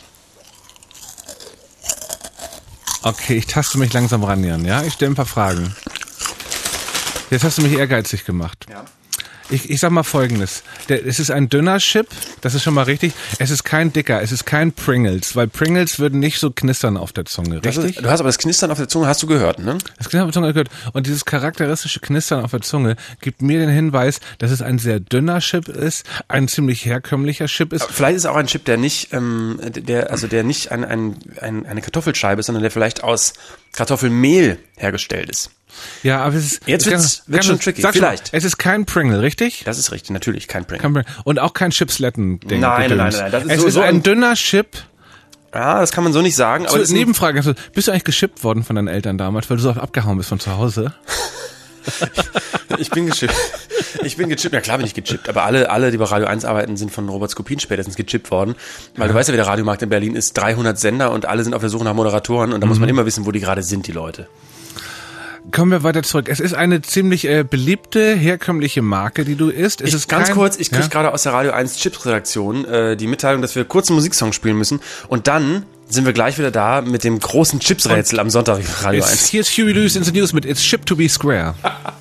Okay, ich taste mich langsam ran, Jan, ja? Ich stelle ein paar Fragen. Jetzt hast du mich ehrgeizig gemacht. Ja. Ich, ich sag mal Folgendes. Der, es ist ein dünner Chip, das ist schon mal richtig. Es ist kein dicker, es ist kein Pringles, weil Pringles würden nicht so knistern auf der Zunge, Das richtig? ist, du hast aber das Knistern auf der Zunge, hast du gehört, ne? Das Knistern auf der Zunge gehört. Und dieses charakteristische Knistern auf der Zunge gibt mir den Hinweis, dass es ein sehr dünner Chip ist, ein ziemlich herkömmlicher Chip ist. Vielleicht ist es auch ein Chip, der nicht, ähm, der, also der nicht ein, ein, ein, eine Kartoffelscheibe ist, sondern der vielleicht aus Kartoffelmehl hergestellt ist. Ja, aber es ist... Jetzt es wird's- kann- wird kann- schon tricky. Sag schon mal, Vielleicht. es ist kein Pringle, richtig? Das ist richtig, natürlich, kein Pring. Kein Pringle. Und auch kein Chipsletten-Ding. Nein, nein, nein, Gedöns. nein, das ist es so- ist so ein ein- dünner Chip. Ja, das kann man so nicht sagen, aber So, das ist ein, Nebenfrage, also, bist du eigentlich geschippt worden von deinen Eltern damals, weil du so oft abgehauen bist von zu Hause? ich bin gechippt. Ich bin gechippt, ja klar bin ich gechippt, aber alle, alle, die bei Radio eins arbeiten, sind von Robert Skopin spätestens gechippt worden, weil du weißt ja, wie der Radiomarkt in Berlin ist, dreihundert Sender und alle sind auf der Suche nach Moderatoren und da muss man immer wissen, wo die gerade sind, die Leute. Kommen wir weiter zurück. Es ist eine ziemlich äh, beliebte, herkömmliche Marke, die du isst. Es Ich, ist ganz kein, kurz, ich krieg ja? gerade aus der Radio eins Chips-Redaktion äh, die Mitteilung, dass wir kurz einen Musiksong spielen müssen und dann sind wir gleich wieder da mit dem großen Chips-Rätsel am Sonntag auf Radio It's, eins. hier ist Huey Lewis in the News mit It's Chip to be Square.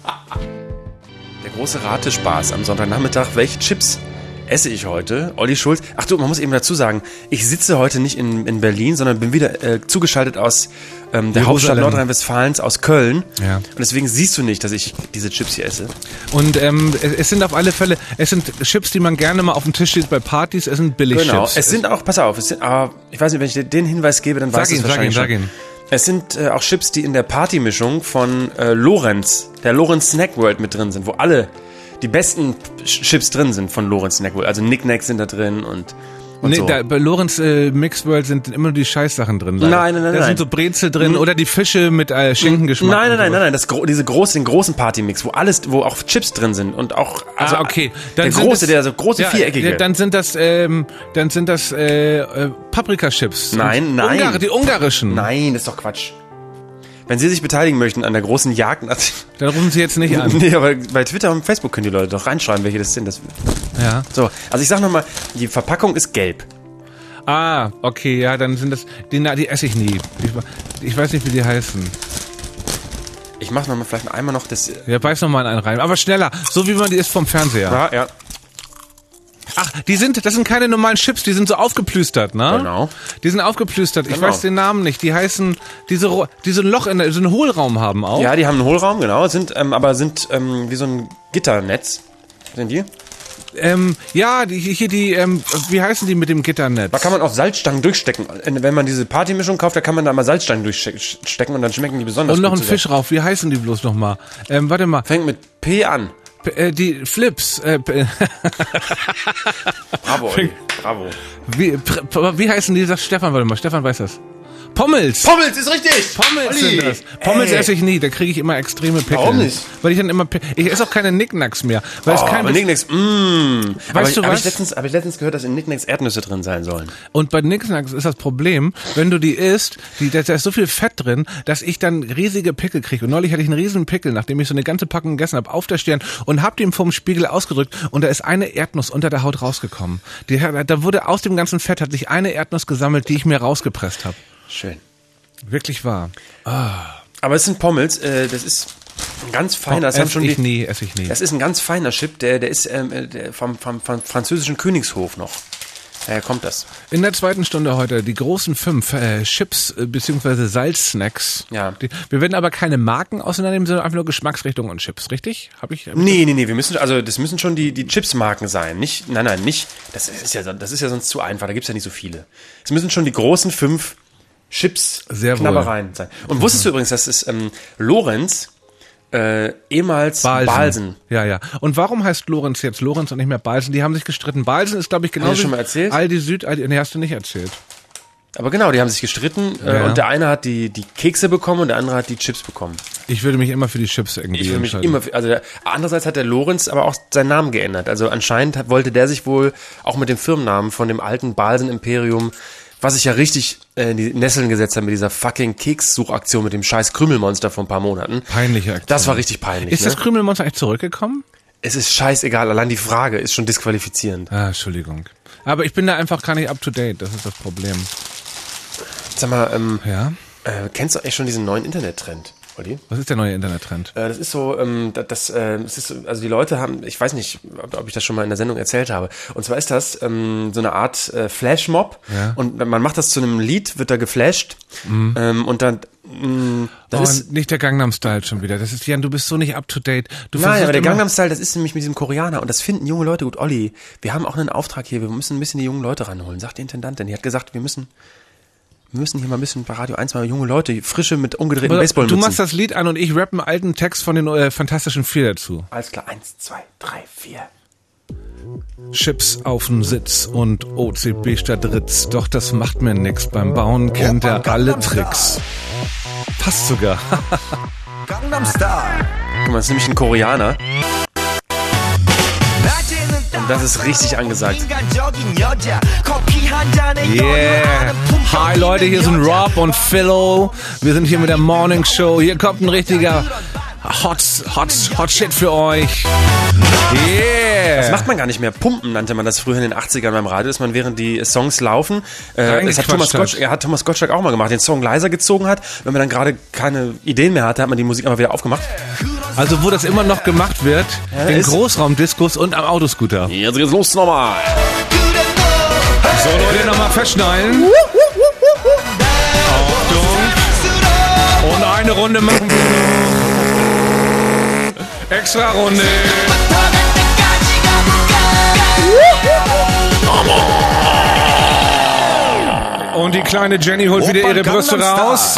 Der große Ratespaß am Sonntagnachmittag. Welche Chips esse ich heute? Olli Schulz. Ach du, man muss eben dazu sagen, ich sitze heute nicht in, in Berlin, sondern bin wieder äh, zugeschaltet aus ähm, der Jerusalem. Hauptstadt Nordrhein-Westfalens, aus Köln. Ja. Und deswegen siehst du nicht, dass ich diese Chips hier esse. Und ähm, es, es sind auf alle Fälle, es sind Chips, die man gerne mal auf dem Tisch sieht bei Partys. Es sind Billigchips. Genau. Es sind auch, pass auf, es sind, aber ich weiß nicht, wenn ich dir den Hinweis gebe, dann Sag weißt du ihn, es sag wahrscheinlich ihn, sag schon. ihn. Es sind äh, auch Chips, die in der Partymischung von äh, Lorenz, der Lorenz Snack World mit drin sind, wo alle die besten Chips drin sind von Lorenz Snack World. Also Knickknacks sind da drin und, und Nee, so. da, bei Lorenz äh, Mix World sind immer nur die Scheißsachen drin. leider. Nein, nein, nein, Da nein. sind so Brezel drin oder die Fische mit äh, Schinkengeschmack. Nein, nein, und nein, sowas. nein, nein, das gro diese große, den großen Partymix, wo alles, wo auch Chips drin sind und auch also Ah, okay. der sind große, es- der so große ja, viereckige. Ja, dann sind das, ähm, dann sind das äh, äh, Paprikachips. Nein, Und nein. Ungar, die ungarischen. Nein, das ist doch Quatsch. Wenn Sie sich beteiligen möchten an der großen Jagd nach Dann rufen Sie jetzt nicht an. nee, aber bei Twitter und Facebook können die Leute doch reinschreiben, welche das sind. Das Ja. so, also ich sag nochmal, die Verpackung ist gelb. Ah, okay, ja, dann sind das, die, na, die esse ich nie. Ich, ich weiß nicht, wie die heißen. Ich mach nochmal vielleicht einmal noch das. Ja, beiß noch mal in einen rein. Aber schneller, so wie man die isst vom Fernseher. Ja, ja. Ach, die sind, das sind keine normalen Chips, die sind so aufgeplüstert, ne? Genau. Die sind aufgeplüstert. Ich Genau. weiß den Namen nicht. Die heißen, diese, Ro- die so ein Loch in der, so einen Hohlraum haben auch. Ja, die haben einen Hohlraum, genau, sind, ähm, aber sind ähm, wie so ein Gitternetz. Sind die? Ähm, ja, die, hier die, ähm, wie heißen die mit dem Gitternetz? Da kann man auch Salzstangen durchstecken. Wenn man diese Partymischung kauft, da kann man da mal Salzstangen durchstecken und dann schmecken die besonders Und noch gut ein zusammen. Fisch rauf. Wie heißen die bloß noch mal? Ähm, warte mal. Fängt mit P an. P- äh, die Flips. Äh, p- Bravo, Olli. Bravo. wie, pr- wie heißen die? Sagt Stefan, warte mal. Stefan weiß das. Pommels. Pommels ist richtig! Pommels Olli. sind das. Pommels Ey. esse ich nie, da kriege ich immer extreme Pickel. Warum nicht? Weil ich dann immer, Pi- ich esse auch keine Nicknacks mehr. Weil Oh, es kein aber Nicknacks, mm. Weißt du Habe was? ich, letztens- hab ich letztens gehört, dass in Nicknacks Erdnüsse drin sein sollen. Und bei Nicknacks ist das Problem, wenn du die isst, die, da da ist so viel Fett drin, dass ich dann riesige Pickel kriege. Und neulich hatte ich einen riesigen Pickel, nachdem ich so eine ganze Packung gegessen habe, auf der Stirn und hab die vom Spiegel ausgedrückt und da ist eine Erdnuss unter der Haut rausgekommen. Die, da wurde aus dem ganzen Fett hat sich eine Erdnuss gesammelt, die ich mir rausgepresst habe. Schön. Wirklich wahr. Aber es sind Pommels, äh, das ist ein ganz feiner, das haben esse schon ich die, nie, esse ich nie. das ist ein ganz feiner Chip, der, der ist ähm, der vom, vom, vom französischen Königshof noch. Daher kommt das. In der zweiten Stunde heute die großen fünf äh, Chips äh, beziehungsweise Salzsnacks. Ja. Die, wir werden aber keine Marken auseinandernehmen, sondern einfach nur Geschmacksrichtungen und Chips, richtig? Hab ich? Hab ich Nee, nee, nee, wir müssen, also das müssen schon die, die Chips-Marken sein. Nicht, nein, nein, nicht, das ist ja, das ist ja sonst zu einfach, da gibt's ja nicht so viele. Es müssen schon die großen fünf Chips, Sehr wohl. Knabbereien sein. Und wusstest du übrigens, dass es ähm, Lorenz, äh, ehemals Balsen. Balsen. Ja, ja. Und warum heißt Lorenz jetzt Lorenz und nicht mehr Balsen? Die haben sich gestritten. Balsen ist, glaube ich, genauso. Hast du schon mal erzählt? Aldi Süd, Aldi, nee, hast du nicht erzählt. Aber genau, die haben sich gestritten äh, Ja. und der eine hat die, die Kekse bekommen und der andere hat die Chips bekommen. Ich würde mich immer für die Chips irgendwie Ich will mich entscheiden. immer, für- also der, andererseits hat der Lorenz aber auch seinen Namen geändert. Also anscheinend hat, wollte der sich wohl auch mit dem Firmennamen von dem alten Balsen-Imperium, was sich ja richtig äh, in die Nesseln gesetzt hat mit dieser fucking Kekssuchaktion mit dem scheiß Krümelmonster vor ein paar Monaten. Peinliche Aktion. Das war richtig peinlich. Ist ne? das Krümelmonster eigentlich zurückgekommen? Es ist scheißegal, allein die Frage ist schon disqualifizierend. Ah, Entschuldigung. Aber ich bin da einfach gar nicht up to date. Das ist das Problem. Sag mal, ähm, Ja? äh, kennst du eigentlich schon diesen neuen Internettrend, Olli? Was ist der neue Internettrend? Äh, Das ist so, ähm, das, das, äh, das ist so, also die Leute haben, ich weiß nicht, ob, ob ich das schon mal in der Sendung erzählt habe. Und zwar ist das ähm, so eine Art äh, Flashmob. Ja. Und man macht das zu einem Lied, wird da geflasht. Mhm. Ähm, und dann, mh, das Oh, ist, nicht der Gangnam Style schon wieder. Das ist, Jan, du bist so nicht up to date. Du nein, versuchst aber der immer- Gangnam Style, das ist nämlich mit diesem Koreaner. Und das finden junge Leute gut. Olli, wir haben auch einen Auftrag hier, wir müssen ein bisschen die jungen Leute ranholen, sagt die Intendantin. Die hat gesagt, wir müssen, wir müssen hier mal ein bisschen bei Radio eins mal junge Leute, frische mit umgedrehten Du Baseballmützen. machst das Lied an und ich rappe einen alten Text von den äh, Fantastischen Vier dazu. Alles klar, eins, zwei, drei, vier. Chips auf den Sitz und O C B statt Ritz. Doch das macht mir nix. Beim Bauen kennt er alle Tricks. Passt sogar. Gangnam Style. Guck mal, das ist nämlich ein Koreaner. Und das ist richtig angesagt. Yeah. Hi Leute, hier sind Rob und Philo. Wir sind hier mit der Morning Show. Hier kommt ein richtiger Hot, Hot, Hot Shit für euch. Yeah. Das macht man gar nicht mehr. Pumpen nannte man das früher in den achtzigern beim Radio, dass man während die Songs laufen, äh, das hat Thomas, Reingequatscht Gottsch, ja, hat Thomas Gottschalk auch mal gemacht, den Song leiser gezogen hat. Wenn man dann gerade keine Ideen mehr hatte, hat man die Musik einfach wieder aufgemacht. Also wo das immer noch gemacht wird, in ist- Großraumdiskos und am Autoscooter. Jetzt geht's los nochmal. So Leute, nochmal festschnallen. Achtung. Und eine Runde machen wir. Extra Runde. Und die kleine Jenny holt wieder ihre Brüste raus.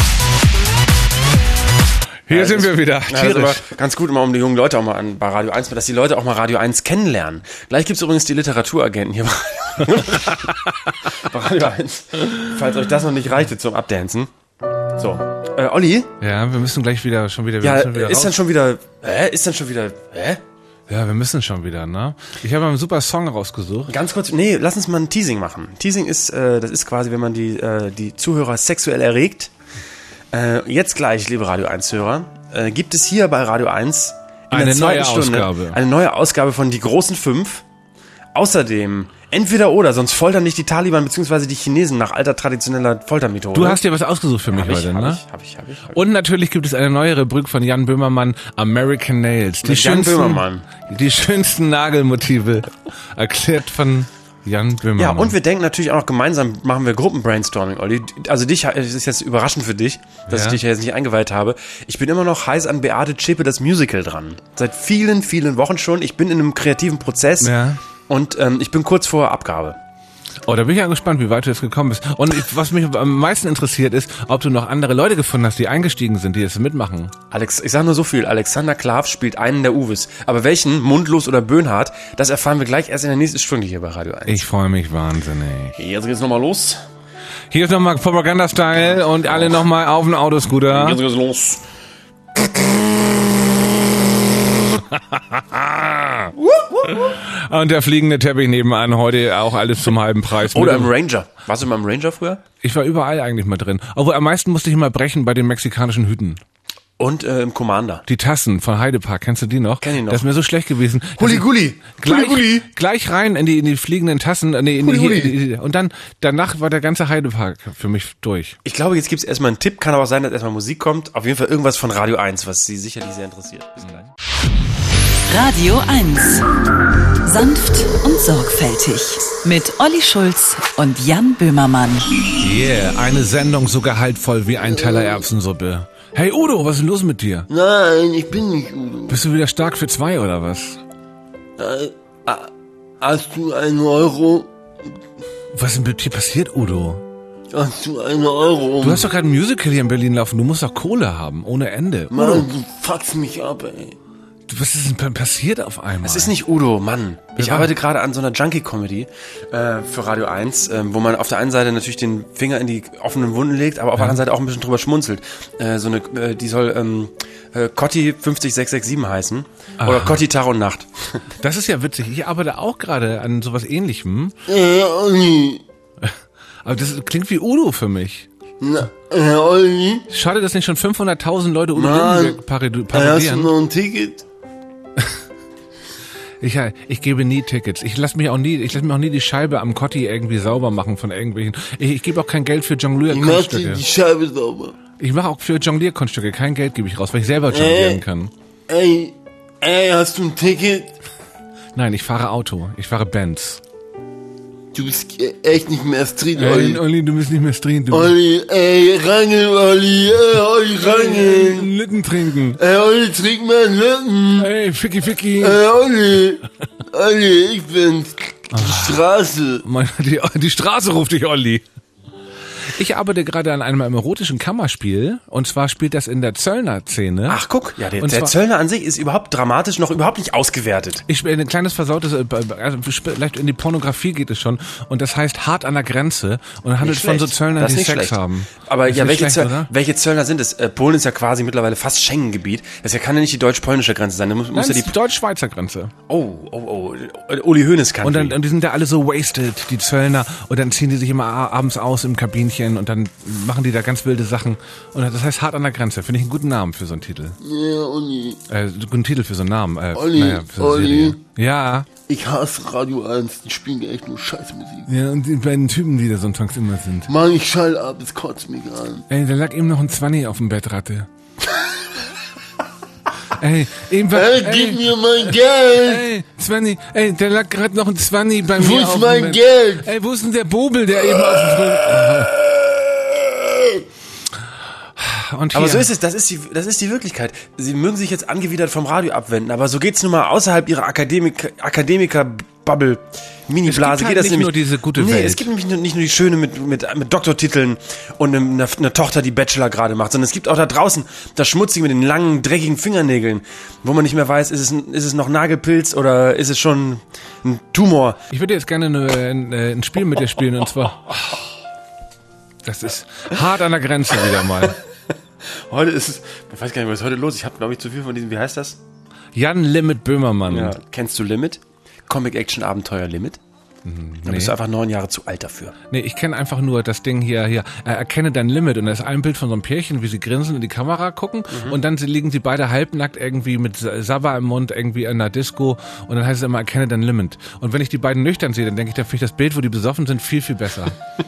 Hier sind wir wieder. Ja, das ist aber Tierisch. ganz gut, immer um die jungen Leute auch mal an bei Radio eins, dass die Leute auch mal Radio eins kennenlernen. Gleich gibt's übrigens die Literaturagenten hier bei bei Radio eins. Falls euch das noch nicht reichte zum Abdancen. So, äh, Olli? Ja, wir müssen gleich wieder schon wieder. Wir Ja, müssen wieder ist raus. dann schon wieder, hä? Ist dann schon wieder, hä? Ja, wir müssen schon wieder, ne? Ich habe einen super Song rausgesucht. Ganz kurz, nee, lass uns mal ein Teasing machen. Teasing ist, äh, das ist quasi, wenn man die, äh, die Zuhörer sexuell erregt. Äh, jetzt gleich, liebe Radio eins-Hörer, äh, gibt es hier bei Radio eins in Eine der zweiten neue Stunde Ausgabe. eine neue Ausgabe von Die großen fünf. Außerdem Entweder oder, sonst foltern nicht die Taliban bzw. die Chinesen nach alter traditioneller Foltermethode. Du hast dir was ausgesucht für mich hab ich, heute, hab ne? Ich, hab ich, hab ich, hab ich. Und natürlich gibt es eine neue Rubrik von Jan Böhmermann, American Nails. Die Mit Jan schönsten, Böhmermann. Die schönsten Nagelmotive. Erklärt von Jan Böhmermann. Ja, und wir denken natürlich auch noch gemeinsam, machen wir Gruppenbrainstorming, Olli. Also dich, es ist jetzt überraschend für dich, dass Ja. ich dich ja jetzt nicht eingeweiht habe. Ich bin immer noch heiß an Beate Zschäpe, das Musical, dran. Seit vielen, vielen Wochen schon. Ich bin in einem kreativen Prozess Ja. und ähm, ich bin kurz vor Abgabe. Oh, da bin ich ja gespannt, wie weit du jetzt gekommen bist. Und ich, was mich am meisten interessiert ist, ob du noch andere Leute gefunden hast, die eingestiegen sind, die jetzt mitmachen. Alex, ich sag nur so viel, Alexander Klav spielt einen der Uwes. Aber welchen, Mundlos oder Böhnhardt, das erfahren wir gleich erst in der nächsten Stunde hier bei Radio eins. Ich freue mich wahnsinnig. Jetzt geht's nochmal los. Hier ist nochmal Propaganda-Style und alle nochmal auf den Autoscooter. Jetzt geht's los. Und der fliegende Teppich nebenan, heute auch alles zum halben Preis. Oder im Ranger. Warst du mal im Ranger früher? Ich war überall eigentlich mal drin. Obwohl am meisten musste ich immer brechen bei den mexikanischen Hüten. Und äh, im Commander. Die Tassen von Heidepark, kennst du die noch? Kenn ich noch. Das ist mir so schlecht gewesen. dass Huli ich Guli. Gleich, Huli Guli. gleich rein in die, in die fliegenden Tassen. äh, Nee, in Huli die, Huli. die, die, und dann, danach war der ganze Heidepark für mich durch. Ich glaube, jetzt gibt's erstmal einen Tipp. Kann aber auch sein, dass erstmal Musik kommt. Auf jeden Fall irgendwas von Radio eins, was Sie sicherlich sehr interessiert. Bis gleich. Radio eins. Sanft und sorgfältig. Mit Olli Schulz und Jan Böhmermann. Yeah, eine Sendung so gehaltvoll wie ein Teller Erbsensuppe. Hey Udo, was ist denn los mit dir? Nein, ich bin nicht Udo. Bist du wieder stark für zwei oder was? Äh, ah, hast du einen Euro? Was ist denn mit dir passiert, Udo? Hast du einen Euro? Du hast doch gerade ein Musical hier in Berlin laufen. Du musst doch Kohle haben, ohne Ende. Udo, Mann, du fuckst mich ab, ey. was ist denn pa- passiert auf einmal? Es ist nicht Udo, Mann. Ich Wer war? arbeite gerade an so einer Junkie-Comedy äh, für Radio eins, ähm, wo man auf der einen Seite natürlich den Finger in die offenen Wunden legt, aber auf der anderen Seite auch ein bisschen drüber schmunzelt. Äh, so eine, äh, die soll ähm, äh, Cotti fünf sechs sechs sieben heißen. Oder Cotti Tag und Nacht. Das ist ja witzig. Ich arbeite auch gerade an sowas Ähnlichem. Äh, Olli. Aber das klingt wie Udo für mich. Na, äh, Olli. Schade, dass nicht schon fünfhunderttausend Leute Udo Mann. Lindenberg parodi- Äh, hast du parodieren. noch ein Ticket? Ich, ich gebe nie Tickets. Ich lasse mich auch nie, ich lasse mir auch nie die Scheibe am Cotti irgendwie sauber machen von irgendwelchen. Ich, ich gebe auch kein Geld für Ich mach dir Jonglierkunststücke. die Scheibe sauber. Ich mache auch für Jonglierkunststücke kein Geld gebe ich raus, weil ich selber jonglieren Äh. kann. Ey, ey, hast du ein Ticket? Nein, ich fahre Auto. Ich fahre Benz. Du bist e- echt nicht mehr Street, Ey, Olli. Olli, du bist nicht mehr Street. Du Olli, ey, rangeln, Olli, ey, Olli, rangeln. Litten trinken. Ey, Olli, trink mal einen Lütten. Ey, Ficky Ficky. Ey, Olli, Olli, ich bin's. Die Straße. Mann, die, die Straße ruft dich, Olli. Ich arbeite gerade an einem erotischen Kammerspiel und zwar spielt das in der Zöllner-Szene. Ach, guck. Ja, der, Und der zwar- Zöllner an sich ist überhaupt dramatisch noch überhaupt nicht ausgewertet. Ich spiele ein kleines versautes, äh, also vielleicht in die Pornografie geht es schon und das heißt hart an der Grenze und handelt Nicht von so schlecht. Zöllnern, Das die ist Sex nicht schlecht. haben. Aber Ist ja, nicht welche, schlecht, Zöll, oder? welche Zöllner sind es? Äh, Polen ist ja quasi mittlerweile fast Schengen-Gebiet. Das ja, kann ja nicht die deutsch-polnische Grenze sein. Da muss, Nein, muss ja das die... ist die deutsch-schweizer Grenze. Oh, oh, oh. Uli Hoeneß kann. Und dann und die sind da alle so wasted, die Zöllner, und dann ziehen die sich immer a- abends aus im Kabinchen und dann machen die da ganz wilde Sachen. Und das heißt hart an der Grenze. Finde ich einen guten Namen für so einen Titel. Ja, Olli, Äh, einen guten Titel für so einen Namen. Äh, Olli, naja, für so eine Olli. Serie. Ja. ich hasse Radio eins. Die spielen echt nur Scheißmusik. Ja, und die beiden Typen, die da sonntags immer sind. Mann, ich schalte ab, es kotzt mich an. Ey, da lag eben noch ein Zwanni auf dem Bettratte. Ey, eben war, Ey, gib mir mein Geld! Ey, Zwanni, ey, da lag gerade noch ein Zwanni bei mir Wo auf ist dem mein Bett. Geld? Ey, wo ist denn der Bobel, der eben auf dem Bett... Und hier. Aber so ist es, das ist die, das ist die Wirklichkeit. Sie mögen sich jetzt angewidert vom Radio abwenden, aber so geht's nun mal außerhalb ihrer Akademik, Akademiker-Bubble, Mini-Blase. halt geht das nicht nämlich, nur diese gute nee, Welt. es gibt nämlich nur- nicht nur die Schöne mit, mit, mit Doktortiteln und eine, eine Tochter, die Bachelor gerade macht, sondern es gibt auch da draußen das Schmutzige mit den langen, dreckigen Fingernägeln, wo man nicht mehr weiß, ist es, ein, ist es noch Nagelpilz oder ist es schon ein Tumor. Ich würde jetzt gerne eine, ein, ein Spiel mit dir spielen und zwar... Das ist hart an der Grenze wieder mal. Heute ist es, ich weiß gar nicht, was ist heute los? Ich habe, glaube ich, zu viel von diesem, wie heißt das? Jan Limit Böhmermann. Ja. Kennst du Limit? Comic Action Abenteuer Limit? Da bist du einfach neun Jahre zu alt dafür. Nee, ich kenne einfach nur das Ding hier, hier, äh, erkenne dein Limit. Und da ist ein Bild von so einem Pärchen, wie sie grinsen in die Kamera gucken. Mhm. Und dann liegen sie beide halbnackt irgendwie mit Sabba im Mund irgendwie in einer Disco. Und dann heißt es immer, erkenne dein Limit. Und wenn ich die beiden nüchtern sehe, dann denke ich, da finde ich das Bild, wo die besoffen sind, viel, viel besser.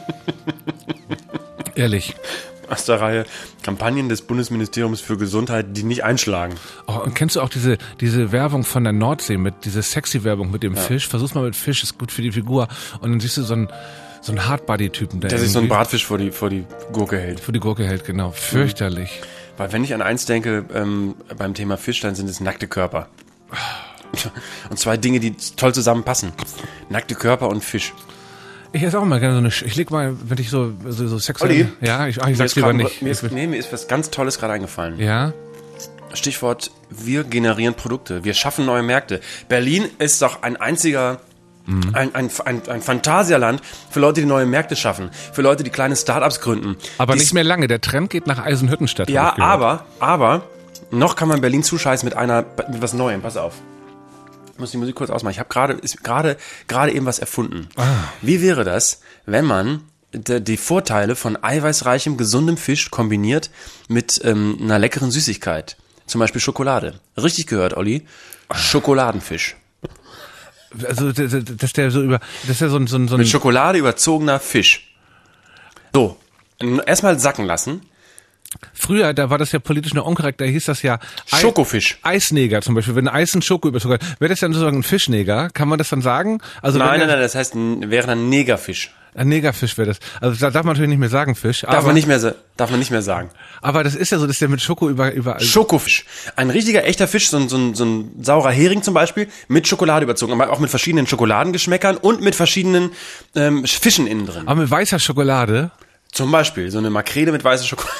Ehrlich. Aus der Reihe Kampagnen des Bundesministeriums für Gesundheit, die nicht einschlagen. Oh, und kennst du auch diese diese Werbung von der Nordsee, mit diese sexy Werbung mit dem ja. Fisch? Versuch's mal mit Fisch, ist gut für die Figur. Und dann siehst du so einen so einen Hardbody-Typen, der, der sich so einen Bratfisch vor die vor die Gurke hält. Vor die Gurke hält, genau. Fürchterlich. Mhm. Weil wenn ich an eins denke ähm, beim Thema Fisch, dann sind es nackte Körper. Und zwei Dinge, die toll zusammenpassen. Nackte Körper und Fisch. Ich esse auch mal gerne so eine, ich leg mal, wenn ich so, so, so sexuell, ja, ich, ach, ich sag's lieber nicht. Mir ist, nee, mir ist was ganz Tolles gerade eingefallen. Ja? Stichwort, wir generieren Produkte, wir schaffen neue Märkte. Berlin ist doch ein einziger, mhm. ein, ein, ein, ein Phantasialand für Leute, die neue Märkte schaffen, für Leute, die kleine Startups gründen. Aber nicht mehr lange, der Trend geht nach Eisenhüttenstadt. Ja, aber, aber, noch kann man Berlin zuscheißen mit einer, mit was Neuem, pass auf. Ich muss die Musik kurz ausmachen. Ich habe gerade gerade gerade eben was erfunden. Ah. Wie wäre das, wenn man de, die Vorteile von eiweißreichem, gesundem Fisch kombiniert mit ähm, einer leckeren Süßigkeit? Zum Beispiel Schokolade. Richtig gehört, Olli? Schokoladenfisch. Also, dass der so über, dass der so ein, so ein, so ein mit Schokolade überzogener Fisch. So, erstmal sacken lassen. Früher, da war das ja politisch noch unkorrekt, da hieß das ja Ei- Schokofisch. Eisneger zum Beispiel, wenn Eis ein Schoko überzogen hat. Wäre das dann sozusagen ein Fischneger? Kann man das dann sagen? Also nein, nein, nein, nein, das heißt, wäre dann Negerfisch. Ein Negerfisch wäre das. Also da darf man natürlich nicht mehr sagen Fisch. Darf aber, man nicht mehr, darf man nicht mehr sagen. Aber das ist ja so, dass der mit Schoko über, überall. Schokofisch. Ein richtiger, echter Fisch, so ein, so ein, so ein saurer Hering zum Beispiel, mit Schokolade überzogen, aber auch mit verschiedenen Schokoladengeschmäckern und mit verschiedenen ähm, Fischen innen drin. Aber mit weißer Schokolade? Zum Beispiel, so eine Makrele mit weißer Schokolade.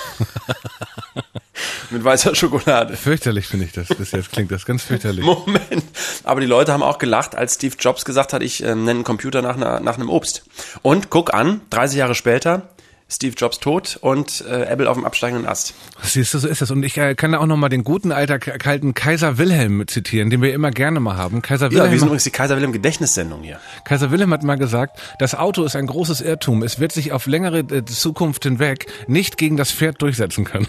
Mit weißer Schokolade. Fürchterlich finde ich das. Bis jetzt klingt das ganz fürchterlich. Moment. Aber die Leute haben auch gelacht, als Steve Jobs gesagt hat, ich äh, nenne einen Computer nach, einer, nach einem Obst. Und guck an, dreißig Jahre später, Steve Jobs tot und äh, Apple auf dem absteigenden Ast. Siehst du, so ist das. Und ich äh, kann da auch nochmal den guten alter kalten Kaiser Wilhelm zitieren, den wir immer gerne mal haben. Kaiser Wilhelm. Ja, wir sind übrigens die Kaiser Wilhelm Gedächtnissendung hier. Kaiser Wilhelm hat mal gesagt, das Auto ist ein großes Irrtum. Es wird sich auf längere äh, Zukunft hinweg nicht gegen das Pferd durchsetzen können.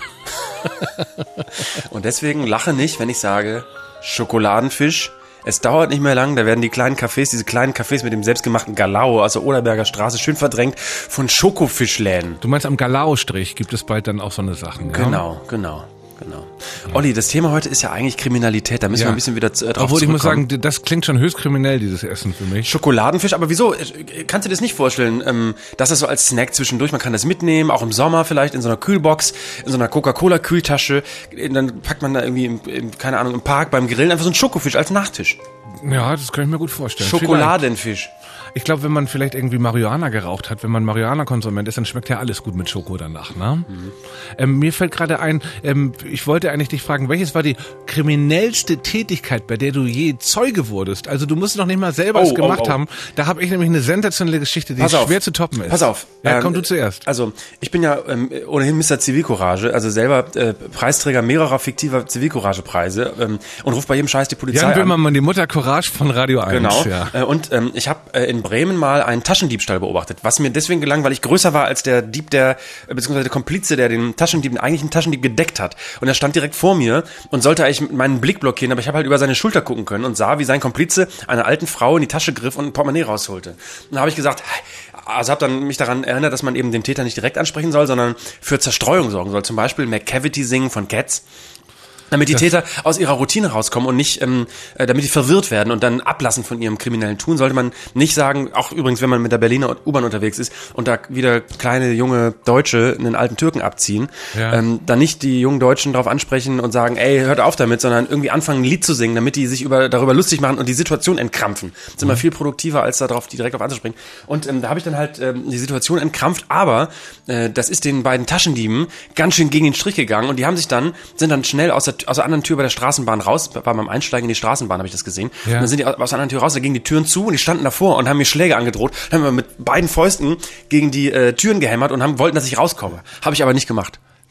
Und deswegen lache nicht, wenn ich sage Schokoladenfisch. Es dauert nicht mehr lang, da werden die kleinen Cafés, diese kleinen Cafés mit dem selbstgemachten Galao aus der Oderberger Straße schön verdrängt von Schokofischläden. Du meinst, am Galao-Strich gibt es bald dann auch so eine Sachen, ja? Genau, genau. Genau. Olli, das Thema heute ist ja eigentlich Kriminalität, da müssen ja. wir ein bisschen wieder äh, drauf Obwohl, zurückkommen. ich muss sagen, das klingt schon höchst kriminell, dieses Essen für mich. Schokoladenfisch, aber wieso? Kannst du dir das nicht vorstellen, ähm, dass das so als Snack zwischendurch, man kann das mitnehmen, auch im Sommer vielleicht in so einer Kühlbox, in so einer Coca-Cola-Kühltasche, dann packt man da irgendwie, im, im, keine Ahnung, im Park beim Grillen einfach so einen Schokofisch als Nachtisch. Ja, das kann ich mir gut vorstellen. Schokoladenfisch. Ich glaube, wenn man vielleicht irgendwie Marihuana geraucht hat, wenn man Marihuana-Konsument ist, dann schmeckt ja alles gut mit Schoko danach, ne? Mhm. Ähm, mir fällt gerade ein, ähm, ich wollte eigentlich dich fragen, welches war die kriminellste Tätigkeit, bei der du je Zeuge wurdest? Also du musst noch nicht mal selber oh, es gemacht oh, oh. haben. Da habe ich nämlich eine sensationelle Geschichte, die Pass schwer auf. zu toppen ist. Pass auf. Ja, ähm, komm du zuerst. Also, ich bin ja ähm, ohnehin Mister Zivilcourage, also selber äh, Preisträger mehrerer fiktiver Zivilcourage-Preise ähm, und ruft bei jedem Scheiß die Polizei Jan an. Böhmermann, die Mutter Courage von Radio eins. Genau. Ja. Äh, und ähm, ich habe äh, in Bremen mal einen Taschendiebstahl beobachtet, was mir deswegen gelang, weil ich größer war als der Dieb, der äh, beziehungsweise der Komplize, der den Taschendieb, den eigentlichen Taschendieb gedeckt hat. Und er stand direkt vor mir und sollte eigentlich meinen Blick blockieren, aber ich habe halt über seine Schulter gucken können und sah, wie sein Komplize einer alten Frau in die Tasche griff und ein Portemonnaie rausholte. Und dann habe ich gesagt, also habe dann mich daran erinnert, dass man eben den Täter nicht direkt ansprechen soll, sondern für Zerstreuung sorgen soll. Zum Beispiel McCavity singen von Cats. Damit die das Täter aus ihrer Routine rauskommen und nicht, ähm, äh, damit die verwirrt werden und dann ablassen von ihrem kriminellen Tun, sollte man nicht sagen, auch übrigens, wenn man mit der Berliner U-Bahn unterwegs ist und da wieder kleine junge Deutsche einen alten Türken abziehen, ja. ähm, dann nicht die jungen Deutschen darauf ansprechen und sagen, ey, hört auf damit, sondern irgendwie anfangen, ein Lied zu singen, damit die sich über, darüber lustig machen und die Situation entkrampfen. Das ist mhm. immer viel produktiver, als darauf, die direkt auf anzuspringen. Und ähm, da habe ich dann halt ähm, die Situation entkrampft, aber äh, das ist den beiden Taschendieben ganz schön gegen den Strich gegangen und die haben sich dann, sind dann schnell aus der aus der anderen Tür bei der Straßenbahn raus, war beim Einsteigen in die Straßenbahn, habe ich das gesehen. Ja. Und dann sind die aus der anderen Tür raus, da gingen die Türen zu und die standen davor und haben mir Schläge angedroht. Dann haben wir mit beiden Fäusten gegen die äh, Türen gehämmert und haben, wollten, dass ich rauskomme. Habe ich aber nicht gemacht.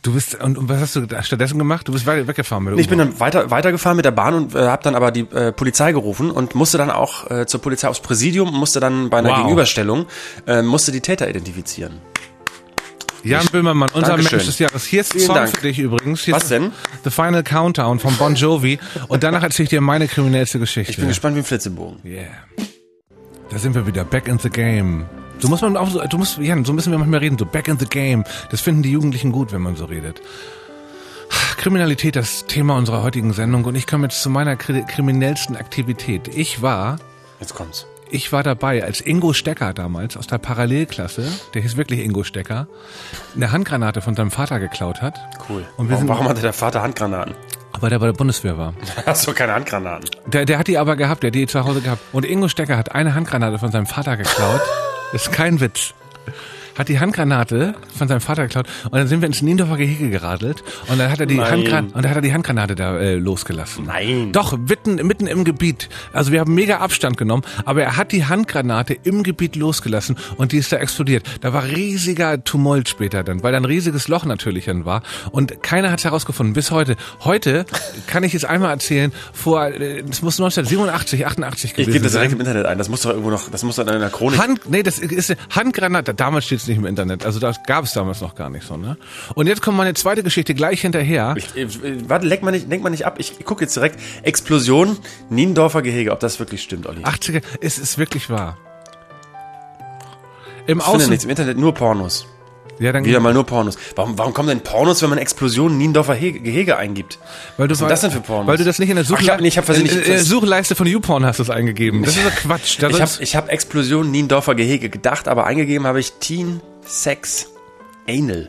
Du bist, und, und was hast du stattdessen gemacht? Du bist weit weggefahren mit der Ich bin dann weiter weitergefahren mit der Bahn und äh, habe dann aber die äh, Polizei gerufen und musste dann auch äh, zur Polizei aufs Präsidium, musste dann bei einer Wow. Gegenüberstellung, äh, musste die Täter identifizieren. Jan Böhmermann, unser Dankeschön. Mensch des Jahres. Hier ist ein Vielen Song Dank. für dich übrigens. Hier Was ist denn? The Final Countdown von Bon Jovi. Und danach erzähle ich dir meine kriminellste Geschichte. Ich bin gespannt wie ein Flitzebogen. Yeah. Da sind wir wieder. Back in the game. So muss man auch so, du musst, Jan, so müssen wir manchmal reden. So back in the game. Das finden die Jugendlichen gut, wenn man so redet. Kriminalität, das Thema unserer heutigen Sendung. Und ich komme jetzt zu meiner kri- kriminellsten Aktivität. Ich war, Jetzt kommt's. ich war dabei, als Ingo Stecker damals aus der Parallelklasse, der hieß wirklich Ingo Stecker, eine Handgranate von seinem Vater geklaut hat. Cool. Und wir warum, sind- warum hatte der Vater Handgranaten? Weil der bei der Bundeswehr war. Hast du keine Handgranaten? Der, der hat die aber gehabt, der hat die zu Hause gehabt. Und Ingo Stecker hat eine Handgranate von seinem Vater geklaut. Das ist kein Witz. Hat die Handgranate von seinem Vater geklaut und dann sind wir ins Niendorfer Gehege geradelt und dann hat er die Nein. Handgranate und dann hat er die Handgranate da äh, losgelassen. Nein. Doch, mitten, mitten im Gebiet. Also wir haben mega Abstand genommen, aber er hat die Handgranate im Gebiet losgelassen und die ist da explodiert. Da war riesiger Tumult später dann, weil da ein riesiges Loch natürlich dann war und keiner hat es herausgefunden bis heute. Heute kann ich es einmal erzählen, vor, äh, es muss neunzehnhundertsiebenundachtzig, achtundachtzig Ich gewesen gebe das direkt sein. im Internet ein. Das muss doch irgendwo noch, das muss doch in einer Chronik. Hand, nee, das ist eine Handgranate. Damals steht es nicht im Internet. Also das gab es damals noch gar nicht so, ne? Und jetzt kommt meine zweite Geschichte gleich hinterher. Ich, äh, warte, lenk mal nicht, lenk mal nicht ab. Ich, ich gucke jetzt direkt. Explosion, Niendorfer Gehege. Ob das wirklich stimmt, Olli? achtziger, es ist wirklich wahr. Im ich finde Außen. nichts. Im Internet nur Pornos. Ja, dann Wieder mal nur Pornos. Warum, warum kommen denn Pornos, wenn man Explosion Niendorfer Hege, Gehege eingibt? Weil du Was sind das denn für Pornos? Weil du das nicht in der, Suchle- Ach, ich hab- nee, ich hab in, versehentlich- in der Suchleiste von YouPorn hast du es eingegeben. Das ist doch Quatsch. Da Ich habe soll's- ich hab Explosion Niendorfer Gehege gedacht, aber eingegeben habe ich Teen Sex Anal.